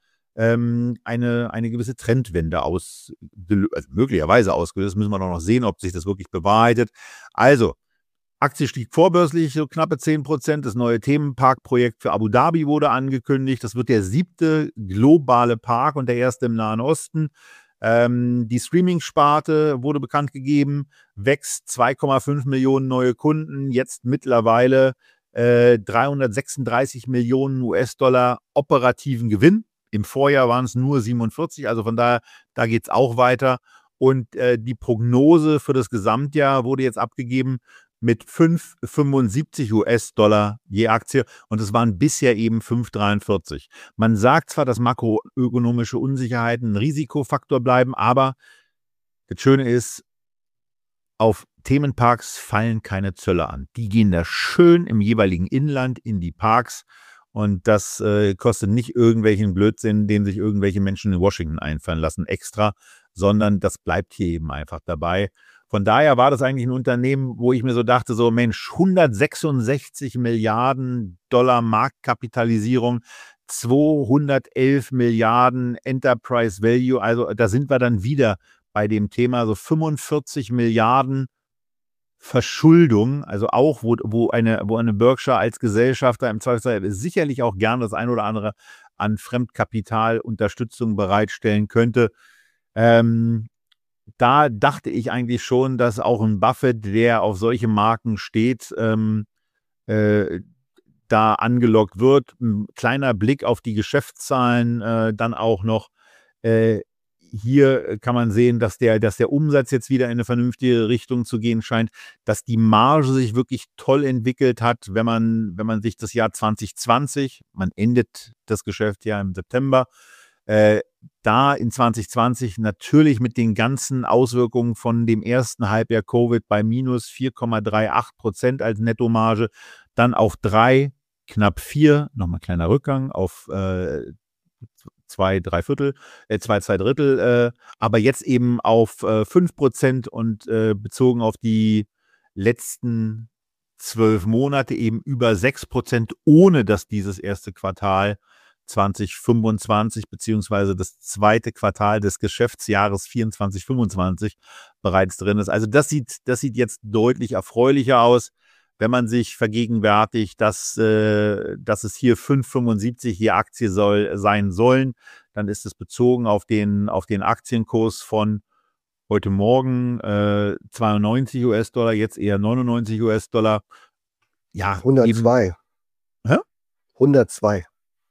eine gewisse Trendwende möglicherweise ausgelöst. Müssen wir noch sehen, ob sich das wirklich bewahrheitet. Also, Aktie stieg vorbörslich so knappe 10%. Das neue Themenparkprojekt für Abu Dhabi wurde angekündigt. Das wird der 7. globale Park und der erste im Nahen Osten. Die Streaming-Sparte wurde bekannt gegeben, wächst 2,5 Millionen neue Kunden, jetzt mittlerweile 336 Millionen US-Dollar operativen Gewinn. Im Vorjahr waren es nur 47, also von daher, da geht es auch weiter. Und die Prognose für das Gesamtjahr wurde jetzt abgegeben mit 5,75 US-Dollar je Aktie und es waren bisher eben 5,43. Man sagt zwar, dass makroökonomische Unsicherheiten ein Risikofaktor bleiben, aber das Schöne ist, auf Themenparks fallen keine Zölle an. Die gehen da schön im jeweiligen Inland in die Parks und das kostet nicht irgendwelchen Blödsinn, den sich irgendwelche Menschen in Washington einfallen lassen extra, sondern das bleibt hier eben einfach dabei. Von daher war das eigentlich ein Unternehmen, wo ich mir so dachte, so Mensch, 166 Milliarden Dollar Marktkapitalisierung, 211 Milliarden Enterprise Value, also da sind wir dann wieder bei dem Thema, so 45 Milliarden Verschuldung, also auch, wo eine Berkshire als Gesellschafter im Zweifelsfall sicherlich auch gern das ein oder andere an Fremdkapitalunterstützung bereitstellen könnte. Da dachte ich eigentlich schon, dass auch ein Buffett, der auf solche Marken steht, da angelockt wird. Ein kleiner Blick auf die Geschäftszahlen, dann auch noch. Hier kann man sehen, dass der Umsatz jetzt wieder in eine vernünftige Richtung zu gehen scheint, dass die Marge sich wirklich toll entwickelt hat, wenn man sich das Jahr 2020, man endet das Geschäftsjahr im September, da in 2020 natürlich mit den ganzen Auswirkungen von dem ersten Halbjahr Covid bei minus 4,38% als Nettomarge, dann auf 3, knapp 4, nochmal kleiner Rückgang auf 2 Drittel, aber jetzt eben auf 5% und bezogen auf die letzten 12 Monate eben über 6%, ohne dass dieses erste Quartal 2025 beziehungsweise das zweite Quartal des Geschäftsjahres 24/25 bereits drin ist. Also das sieht jetzt deutlich erfreulicher aus, wenn man sich vergegenwärtigt, dass es hier 5,75 je Aktie sein sollen, dann ist es bezogen auf den Aktienkurs von heute Morgen 92 US-Dollar, jetzt eher 99 US-Dollar. Ja, 102. Hä? 102.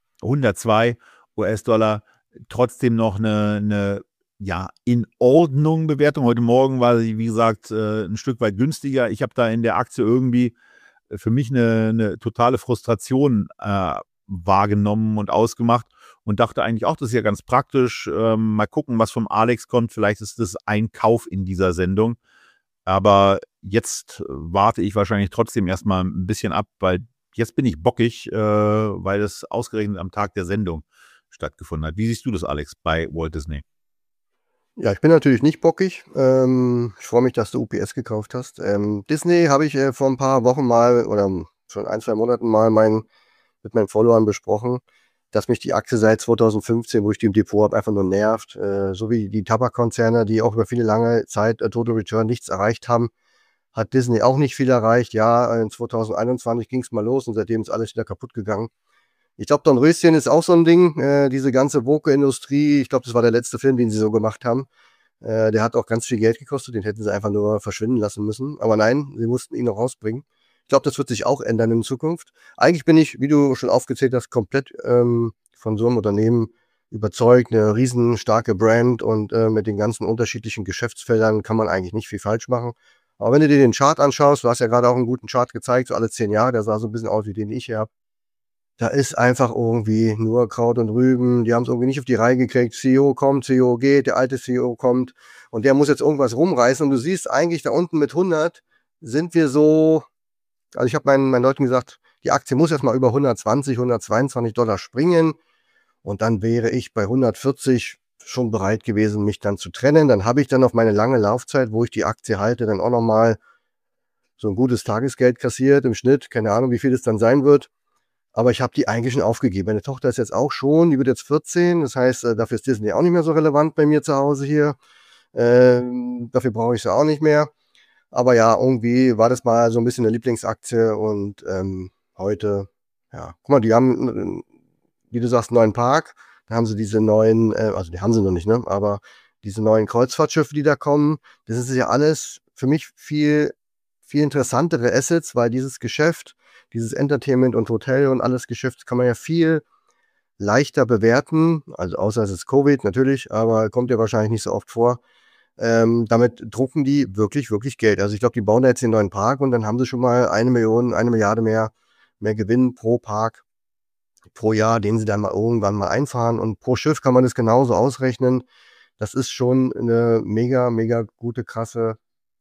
102 US-Dollar, trotzdem noch eine in Ordnung Bewertung. Heute Morgen war sie, wie gesagt, ein Stück weit günstiger. Ich habe da in der Aktie irgendwie für mich eine totale Frustration wahrgenommen und ausgemacht und dachte eigentlich auch, das ist ja ganz praktisch. Mal gucken, was vom Alex kommt. Vielleicht ist das ein Kauf in dieser Sendung. Aber jetzt warte ich wahrscheinlich trotzdem erstmal ein bisschen ab, weil jetzt bin ich bockig, weil das ausgerechnet am Tag der Sendung stattgefunden hat. Wie siehst du das, Alex, bei Walt Disney? Ja, ich bin natürlich nicht bockig. Ich freue mich, dass du UPS gekauft hast. Disney habe ich vor ein paar Wochen mal oder schon 1-2 Monaten mal mit meinen Followern besprochen, dass mich die Aktie seit 2015, wo ich die im Depot habe, einfach nur nervt. So wie die Tabakkonzerne, die auch über viele lange Zeit Total Return nichts erreicht haben, hat Disney auch nicht viel erreicht. Ja, in 2021 ging es mal los und seitdem ist alles wieder kaputt gegangen. Ich glaube, Dornröschen ist auch so ein Ding, diese ganze Woke-Industrie. Ich glaube, das war der letzte Film, den sie so gemacht haben. Der hat auch ganz viel Geld gekostet, den hätten sie einfach nur verschwinden lassen müssen. Aber nein, sie mussten ihn noch rausbringen. Ich glaube, das wird sich auch ändern in Zukunft. Eigentlich bin ich, wie du schon aufgezählt hast, komplett von so einem Unternehmen überzeugt. Eine riesen starke Brand und mit den ganzen unterschiedlichen Geschäftsfeldern kann man eigentlich nicht viel falsch machen. Aber wenn du dir den Chart anschaust, du hast ja gerade auch einen guten Chart gezeigt, so alle 10 Jahre, der sah so ein bisschen aus wie den ich hier habe. Da ist einfach irgendwie nur Kraut und Rüben. Die haben es irgendwie nicht auf die Reihe gekriegt. CEO kommt, CEO geht, der alte CEO kommt und der muss jetzt irgendwas rumreißen. Und du siehst eigentlich da unten mit 100 sind wir so, also ich habe meinen Leuten gesagt, die Aktie muss erstmal über 120, 122 Dollar springen und dann wäre ich bei 140 schon bereit gewesen, mich dann zu trennen. Dann habe ich dann auf meine lange Laufzeit, wo ich die Aktie halte, dann auch nochmal so ein gutes Tagesgeld kassiert im Schnitt. Keine Ahnung, wie viel es dann sein wird. Aber ich habe die eigentlich schon aufgegeben. Meine Tochter ist jetzt auch schon, die wird jetzt 14. Das heißt, dafür ist Disney auch nicht mehr so relevant bei mir zu Hause hier. Dafür brauche ich sie auch nicht mehr. Aber ja, irgendwie war das mal so ein bisschen eine Lieblingsaktie. Und heute, ja, guck mal, die haben, wie du sagst, einen neuen Park. Da haben sie diese neuen, also die haben sie noch nicht, ne? Aber diese neuen Kreuzfahrtschiffe, die da kommen, das ist ja alles für mich viel, viel interessantere Assets, weil dieses Geschäft, dieses Entertainment und Hotel und alles Geschäft kann man ja viel leichter bewerten, also außer es ist Covid natürlich, aber kommt ja wahrscheinlich nicht so oft vor. Damit drucken die wirklich, wirklich Geld. Also ich glaube, die bauen da jetzt den neuen Park und dann haben sie schon mal 1 Milliarde mehr Gewinn pro Park, pro Jahr, den sie dann mal irgendwann mal einfahren. Und pro Schiff kann man das genauso ausrechnen. Das ist schon eine mega, mega gute, krasse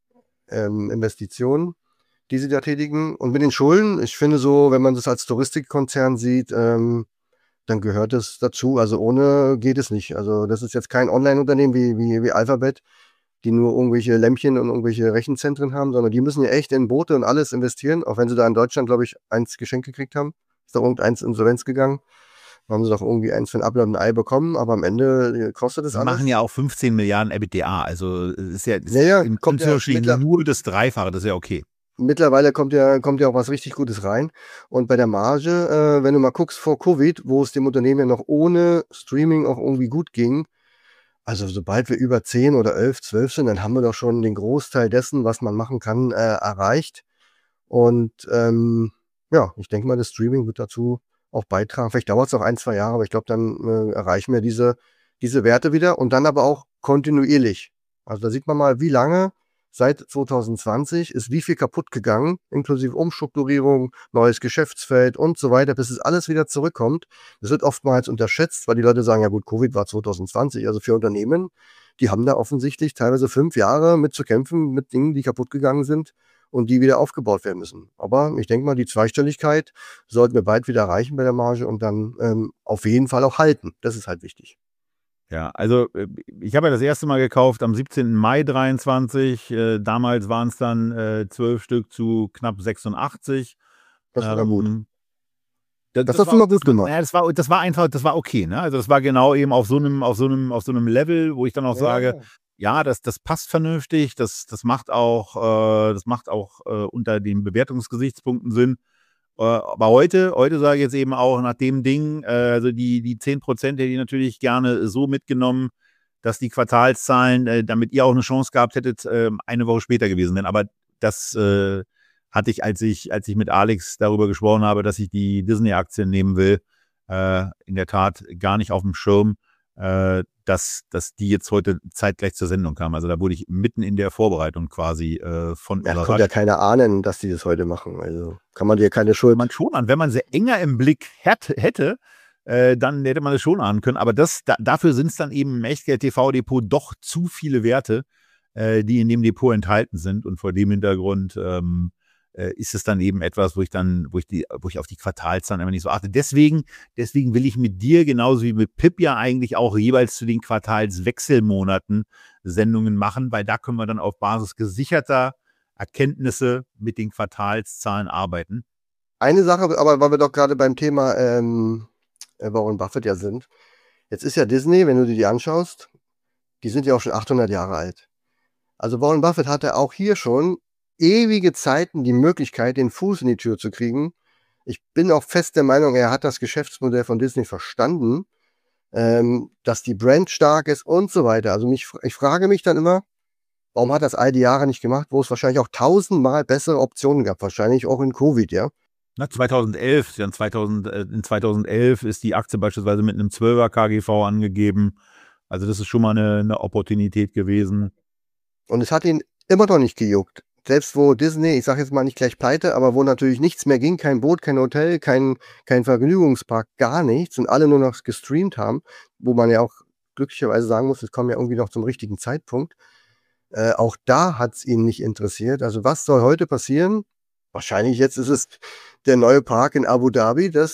Investition, die sie da tätigen. Und mit den Schulden, ich finde so, wenn man das als Touristikkonzern sieht, dann gehört es dazu. Also ohne geht es nicht. Also das ist jetzt kein Online-Unternehmen wie Alphabet, die nur irgendwelche Lämpchen und irgendwelche Rechenzentren haben, sondern die müssen ja echt in Boote und alles investieren, auch wenn sie da in Deutschland, glaube ich, 1 geschenkt gekriegt haben. Ist da irgendeins Insolvenz gegangen. Da haben sie doch irgendwie 1 für ein Apfel und ein Ei bekommen, aber am Ende kostet es Wir alles. machen ja auch 15 Milliarden EBITDA, also ist ja, kommt ja nur das Dreifache, das ist ja okay. Mittlerweile kommt ja auch was richtig Gutes rein. Und bei der Marge, wenn du mal guckst vor Covid, wo es dem Unternehmen ja noch ohne Streaming auch irgendwie gut ging, also sobald wir über 10 oder 11, 12 sind, dann haben wir doch schon den Großteil dessen, was man machen kann, erreicht. Und ja, ich denke mal, das Streaming wird dazu auch beitragen. Vielleicht dauert es auch 1, 2 Jahre, aber ich glaube, dann erreichen wir diese Werte wieder und dann aber auch kontinuierlich. Also da sieht man mal, wie lange seit 2020 ist wie viel kaputt gegangen, inklusive Umstrukturierung, neues Geschäftsfeld und so weiter, bis es alles wieder zurückkommt. Das wird oftmals unterschätzt, weil die Leute sagen, ja gut, Covid war 2020. Also für Unternehmen, die haben da offensichtlich teilweise 5 Jahre mit zu kämpfen, mit Dingen, die kaputt gegangen sind und die wieder aufgebaut werden müssen. Aber ich denke mal, die Zweistelligkeit sollten wir bald wieder erreichen bei der Marge und dann auf jeden Fall auch halten. Das ist halt wichtig. Ja, also ich habe ja das erste Mal gekauft am 17. Mai 23. Damals waren es dann 12 Stück zu knapp 86. Das war gut. Das hast du mal gut gemacht. Ja, das war okay, ne? Also das war genau eben auf so einem Level, wo ich dann auch sage, ja, das passt vernünftig, das macht auch unter den Bewertungsgesichtspunkten Sinn. Aber heute sage ich jetzt eben auch nach dem Ding, also die 10% hätte ich natürlich gerne so mitgenommen, dass die Quartalszahlen, damit ihr auch eine Chance gehabt hättet, eine Woche später gewesen wären. Aber das hatte ich, als ich mit Alex darüber gesprochen habe, dass ich die Disney-Aktien nehmen will, in der Tat gar nicht auf dem Schirm, dass die jetzt heute zeitgleich zur Sendung kamen. Also da wurde ich mitten in der Vorbereitung quasi von überrascht. Konnte ja keiner ahnen, dass die das heute machen. Also kann man dir keine Schuld. Man schon an, wenn man sie enger im Blick hätte, dann hätte man es schon ahnen können. Aber dafür sind es dann eben im Echtgeld-TV-Depot doch zu viele Werte, die in dem Depot enthalten sind. Und vor dem Hintergrund ist es dann eben etwas, wo ich auf die Quartalszahlen einfach nicht so achte. Deswegen will ich mit dir, genauso wie mit Pip, ja eigentlich auch jeweils zu den Quartalswechselmonaten Sendungen machen, weil da können wir dann auf Basis gesicherter Erkenntnisse mit den Quartalszahlen arbeiten. Eine Sache, aber weil wir doch gerade beim Thema Warren Buffett ja sind. Jetzt ist ja Disney, wenn du dir die anschaust, die sind ja auch schon 800 Jahre alt. Also Warren Buffett hatte auch hier schon ewige Zeiten die Möglichkeit, den Fuß in die Tür zu kriegen. Ich bin auch fest der Meinung, er hat das Geschäftsmodell von Disney verstanden, dass die Brand stark ist und so weiter. Also ich frage mich dann immer, warum hat das all die Jahre nicht gemacht, wo es wahrscheinlich auch 1000-mal bessere Optionen gab, wahrscheinlich auch in Covid, ja? Na, 2011 ist die Aktie beispielsweise mit einem 12er KGV angegeben. Also das ist schon mal eine Opportunität gewesen. Und es hat ihn immer noch nicht gejuckt. Selbst wo Disney, ich sage jetzt mal nicht gleich pleite, aber wo natürlich nichts mehr ging, kein Boot, kein Hotel, kein Vergnügungspark, gar nichts und alle nur noch gestreamt haben, wo man ja auch glücklicherweise sagen muss, es kommt ja irgendwie noch zum richtigen Zeitpunkt. Auch da hat es ihn nicht interessiert. Also was soll heute passieren? Wahrscheinlich jetzt ist es der neue Park in Abu Dhabi, dass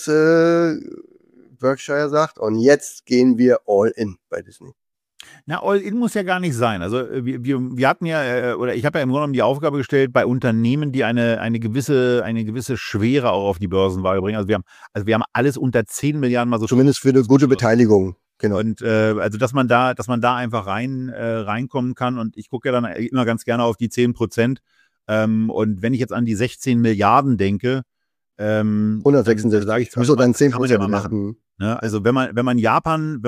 Berkshire sagt, und jetzt gehen wir all in bei Disney. Na, All-In muss ja gar nicht sein. Also wir hatten ja, oder ich habe ja im Grunde genommen die Aufgabe gestellt, bei Unternehmen, die eine gewisse Schwere auch auf die Börsenwaage bringen. Also wir haben alles unter 10 Milliarden mal so. Zumindest für eine gute Beteiligung. Genau. Und also dass man da einfach reinkommen kann. Und ich gucke ja dann immer ganz gerne auf die 10%. Und wenn ich jetzt an die 16 Milliarden denke, 166, sage ich, muss dann 10% ja machen. Ne? Also wenn man Japan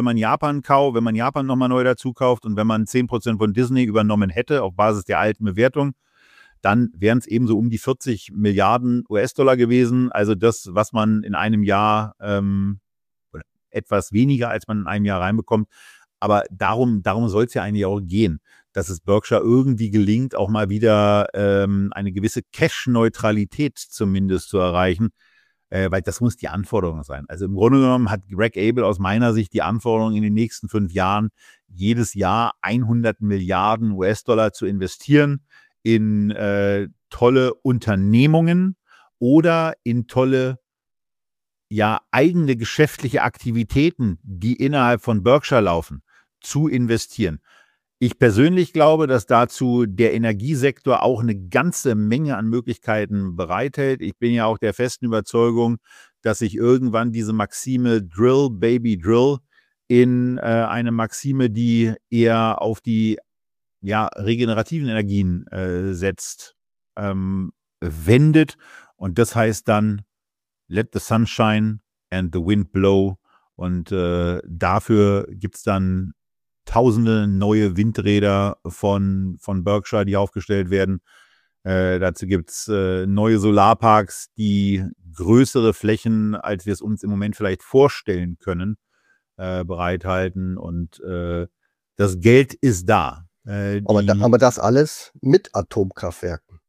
nochmal neu dazu kauft und wenn man 10% von Disney übernommen hätte, auf Basis der alten Bewertung, dann wären es eben so um die 40 Milliarden US-Dollar gewesen. Also das, was man in einem Jahr, oder etwas weniger, als man in einem Jahr reinbekommt. Aber darum soll es ja eigentlich auch gehen, dass es Berkshire irgendwie gelingt, auch mal wieder eine gewisse Cash-Neutralität zumindest zu erreichen, weil das muss die Anforderung sein. Also im Grunde genommen hat Greg Abel aus meiner Sicht die Anforderung, in den nächsten 5 Jahren jedes Jahr 100 Milliarden US-Dollar zu investieren in tolle Unternehmungen oder in tolle eigene geschäftliche Aktivitäten, die innerhalb von Berkshire laufen, zu investieren. Ich persönlich glaube, dass dazu der Energiesektor auch eine ganze Menge an Möglichkeiten bereithält. Ich bin ja auch der festen Überzeugung, dass sich irgendwann diese Maxime Drill, Baby, Drill in eine Maxime, die eher auf die regenerativen Energien setzt, wendet. Und das heißt dann, let the sun shine and the wind blow. Und dafür gibt es dann tausende neue Windräder von Berkshire, die aufgestellt werden. Dazu gibt es neue Solarparks, die größere Flächen, als wir es uns im Moment vielleicht vorstellen können, bereithalten. Und das Geld ist da. Aber das alles mit Atomkraftwerken.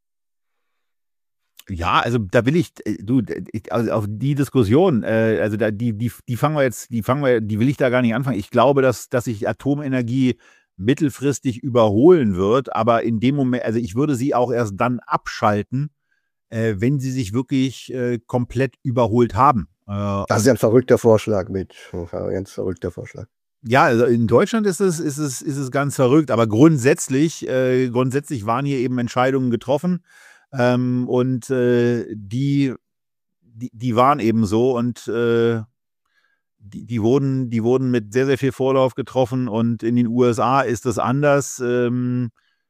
Ja, also da will also auf die Diskussion, also die will ich da gar nicht anfangen. Ich glaube, dass sich Atomenergie mittelfristig überholen wird, aber in dem Moment, also ich würde sie auch erst dann abschalten, wenn sie sich wirklich komplett überholt haben. Das ist ja ein verrückter Vorschlag, Mitch. Ganz verrückter Vorschlag. Ja, also in Deutschland ist es ganz verrückt, aber grundsätzlich waren hier eben Entscheidungen getroffen. Und die waren eben so und die wurden mit sehr, sehr viel Vorlauf getroffen und in den USA ist das anders. Den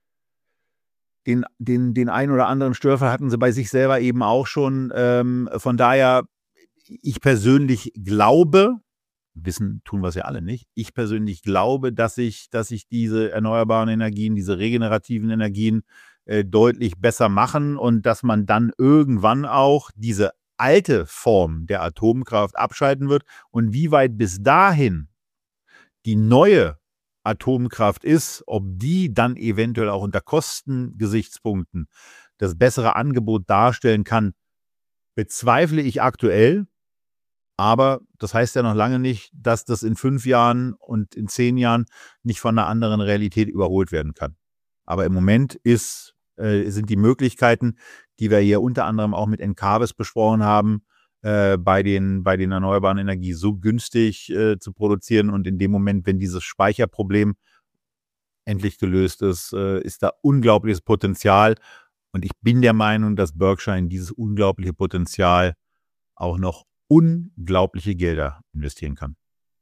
einen oder anderen Störfall hatten sie bei sich selber eben auch schon. Von daher, ich persönlich glaube, wissen tun wir es ja alle nicht, ich persönlich glaube, dass sich diese erneuerbaren Energien, diese regenerativen Energien deutlich besser machen und dass man dann irgendwann auch diese alte Form der Atomkraft abschalten wird. Und wie weit bis dahin die neue Atomkraft ist, ob die dann eventuell auch unter Kostengesichtspunkten das bessere Angebot darstellen kann, bezweifle ich aktuell. Aber das heißt ja noch lange nicht, dass das in 5 Jahren und in 10 Jahren nicht von einer anderen Realität überholt werden kann. Aber im Moment sind die Möglichkeiten, die wir hier unter anderem auch mit Encavis besprochen haben, bei den erneuerbaren Energien so günstig zu produzieren. Und in dem Moment, wenn dieses Speicherproblem endlich gelöst ist, ist da unglaubliches Potenzial. Und ich bin der Meinung, dass Berkshire in dieses unglaubliche Potenzial auch noch unglaubliche Gelder investieren kann.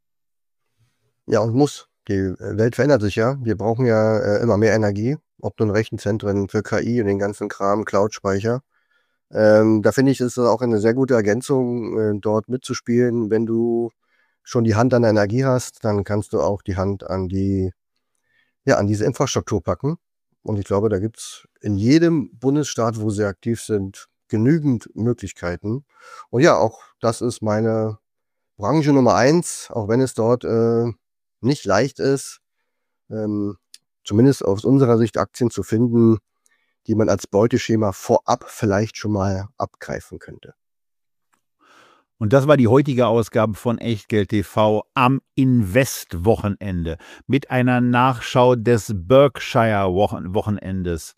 Ja, und muss. Die Welt verändert sich ja. Wir brauchen ja immer mehr Energie, ob nun Rechenzentren für KI und den ganzen Kram, Cloud-Speicher. Da finde ich, ist es auch eine sehr gute Ergänzung, dort mitzuspielen. Wenn du schon die Hand an der Energie hast, dann kannst du auch die Hand an diese Infrastruktur packen. Und ich glaube, da gibt es in jedem Bundesstaat, wo sie aktiv sind, genügend Möglichkeiten. Und ja, auch das ist meine Branche Nummer 1, auch wenn es dort nicht leicht ist, zumindest aus unserer Sicht Aktien zu finden, die man als Beuteschema vorab vielleicht schon mal abgreifen könnte. Und das war die heutige Ausgabe von Echtgeld TV am Invest-Wochenende mit einer Nachschau des Berkshire-Wochenendes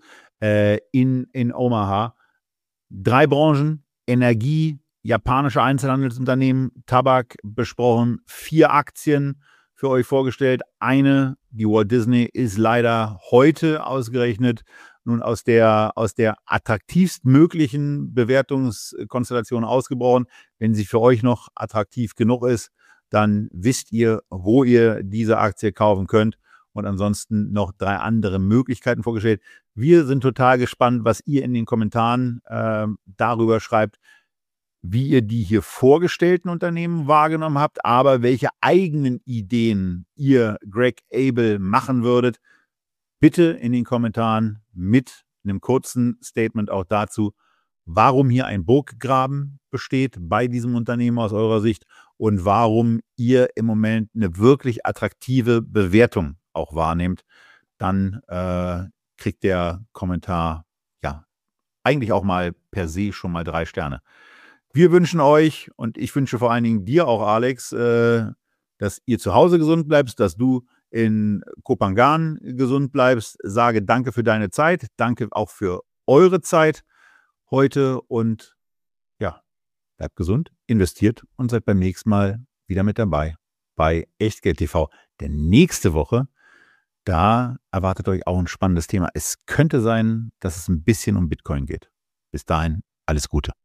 in Omaha. 3 Branchen, Energie, japanische Einzelhandelsunternehmen, Tabak besprochen, 4 Aktien für euch vorgestellt. Eine, die Walt Disney, ist leider heute ausgerechnet nun aus der attraktivst möglichen Bewertungskonstellation ausgebrochen. Wenn sie für euch noch attraktiv genug ist, dann wisst ihr, wo ihr diese Aktie kaufen könnt. Und ansonsten noch 3 andere Möglichkeiten vorgestellt. Wir sind total gespannt, was ihr in den Kommentaren darüber schreibt, wie ihr die hier vorgestellten Unternehmen wahrgenommen habt, aber welche eigenen Ideen ihr Greg Abel machen würdet. Bitte in den Kommentaren mit in einem kurzen Statement auch dazu, warum hier ein Burggraben besteht bei diesem Unternehmen aus eurer Sicht und warum ihr im Moment eine wirklich attraktive Bewertung auch wahrnehmt, dann kriegt der Kommentar ja eigentlich auch mal per se schon mal 3 Sterne. Wir wünschen euch und ich wünsche vor allen Dingen dir auch, Alex, dass ihr zu Hause gesund bleibst, dass du in Kopangan gesund bleibst. Sage danke für deine Zeit, danke auch für eure Zeit heute und ja, bleibt gesund, investiert und seid beim nächsten Mal wieder mit dabei bei Echtgeld TV. Denn nächste Woche, da erwartet euch auch ein spannendes Thema. Es könnte sein, dass es ein bisschen um Bitcoin geht. Bis dahin, alles Gute.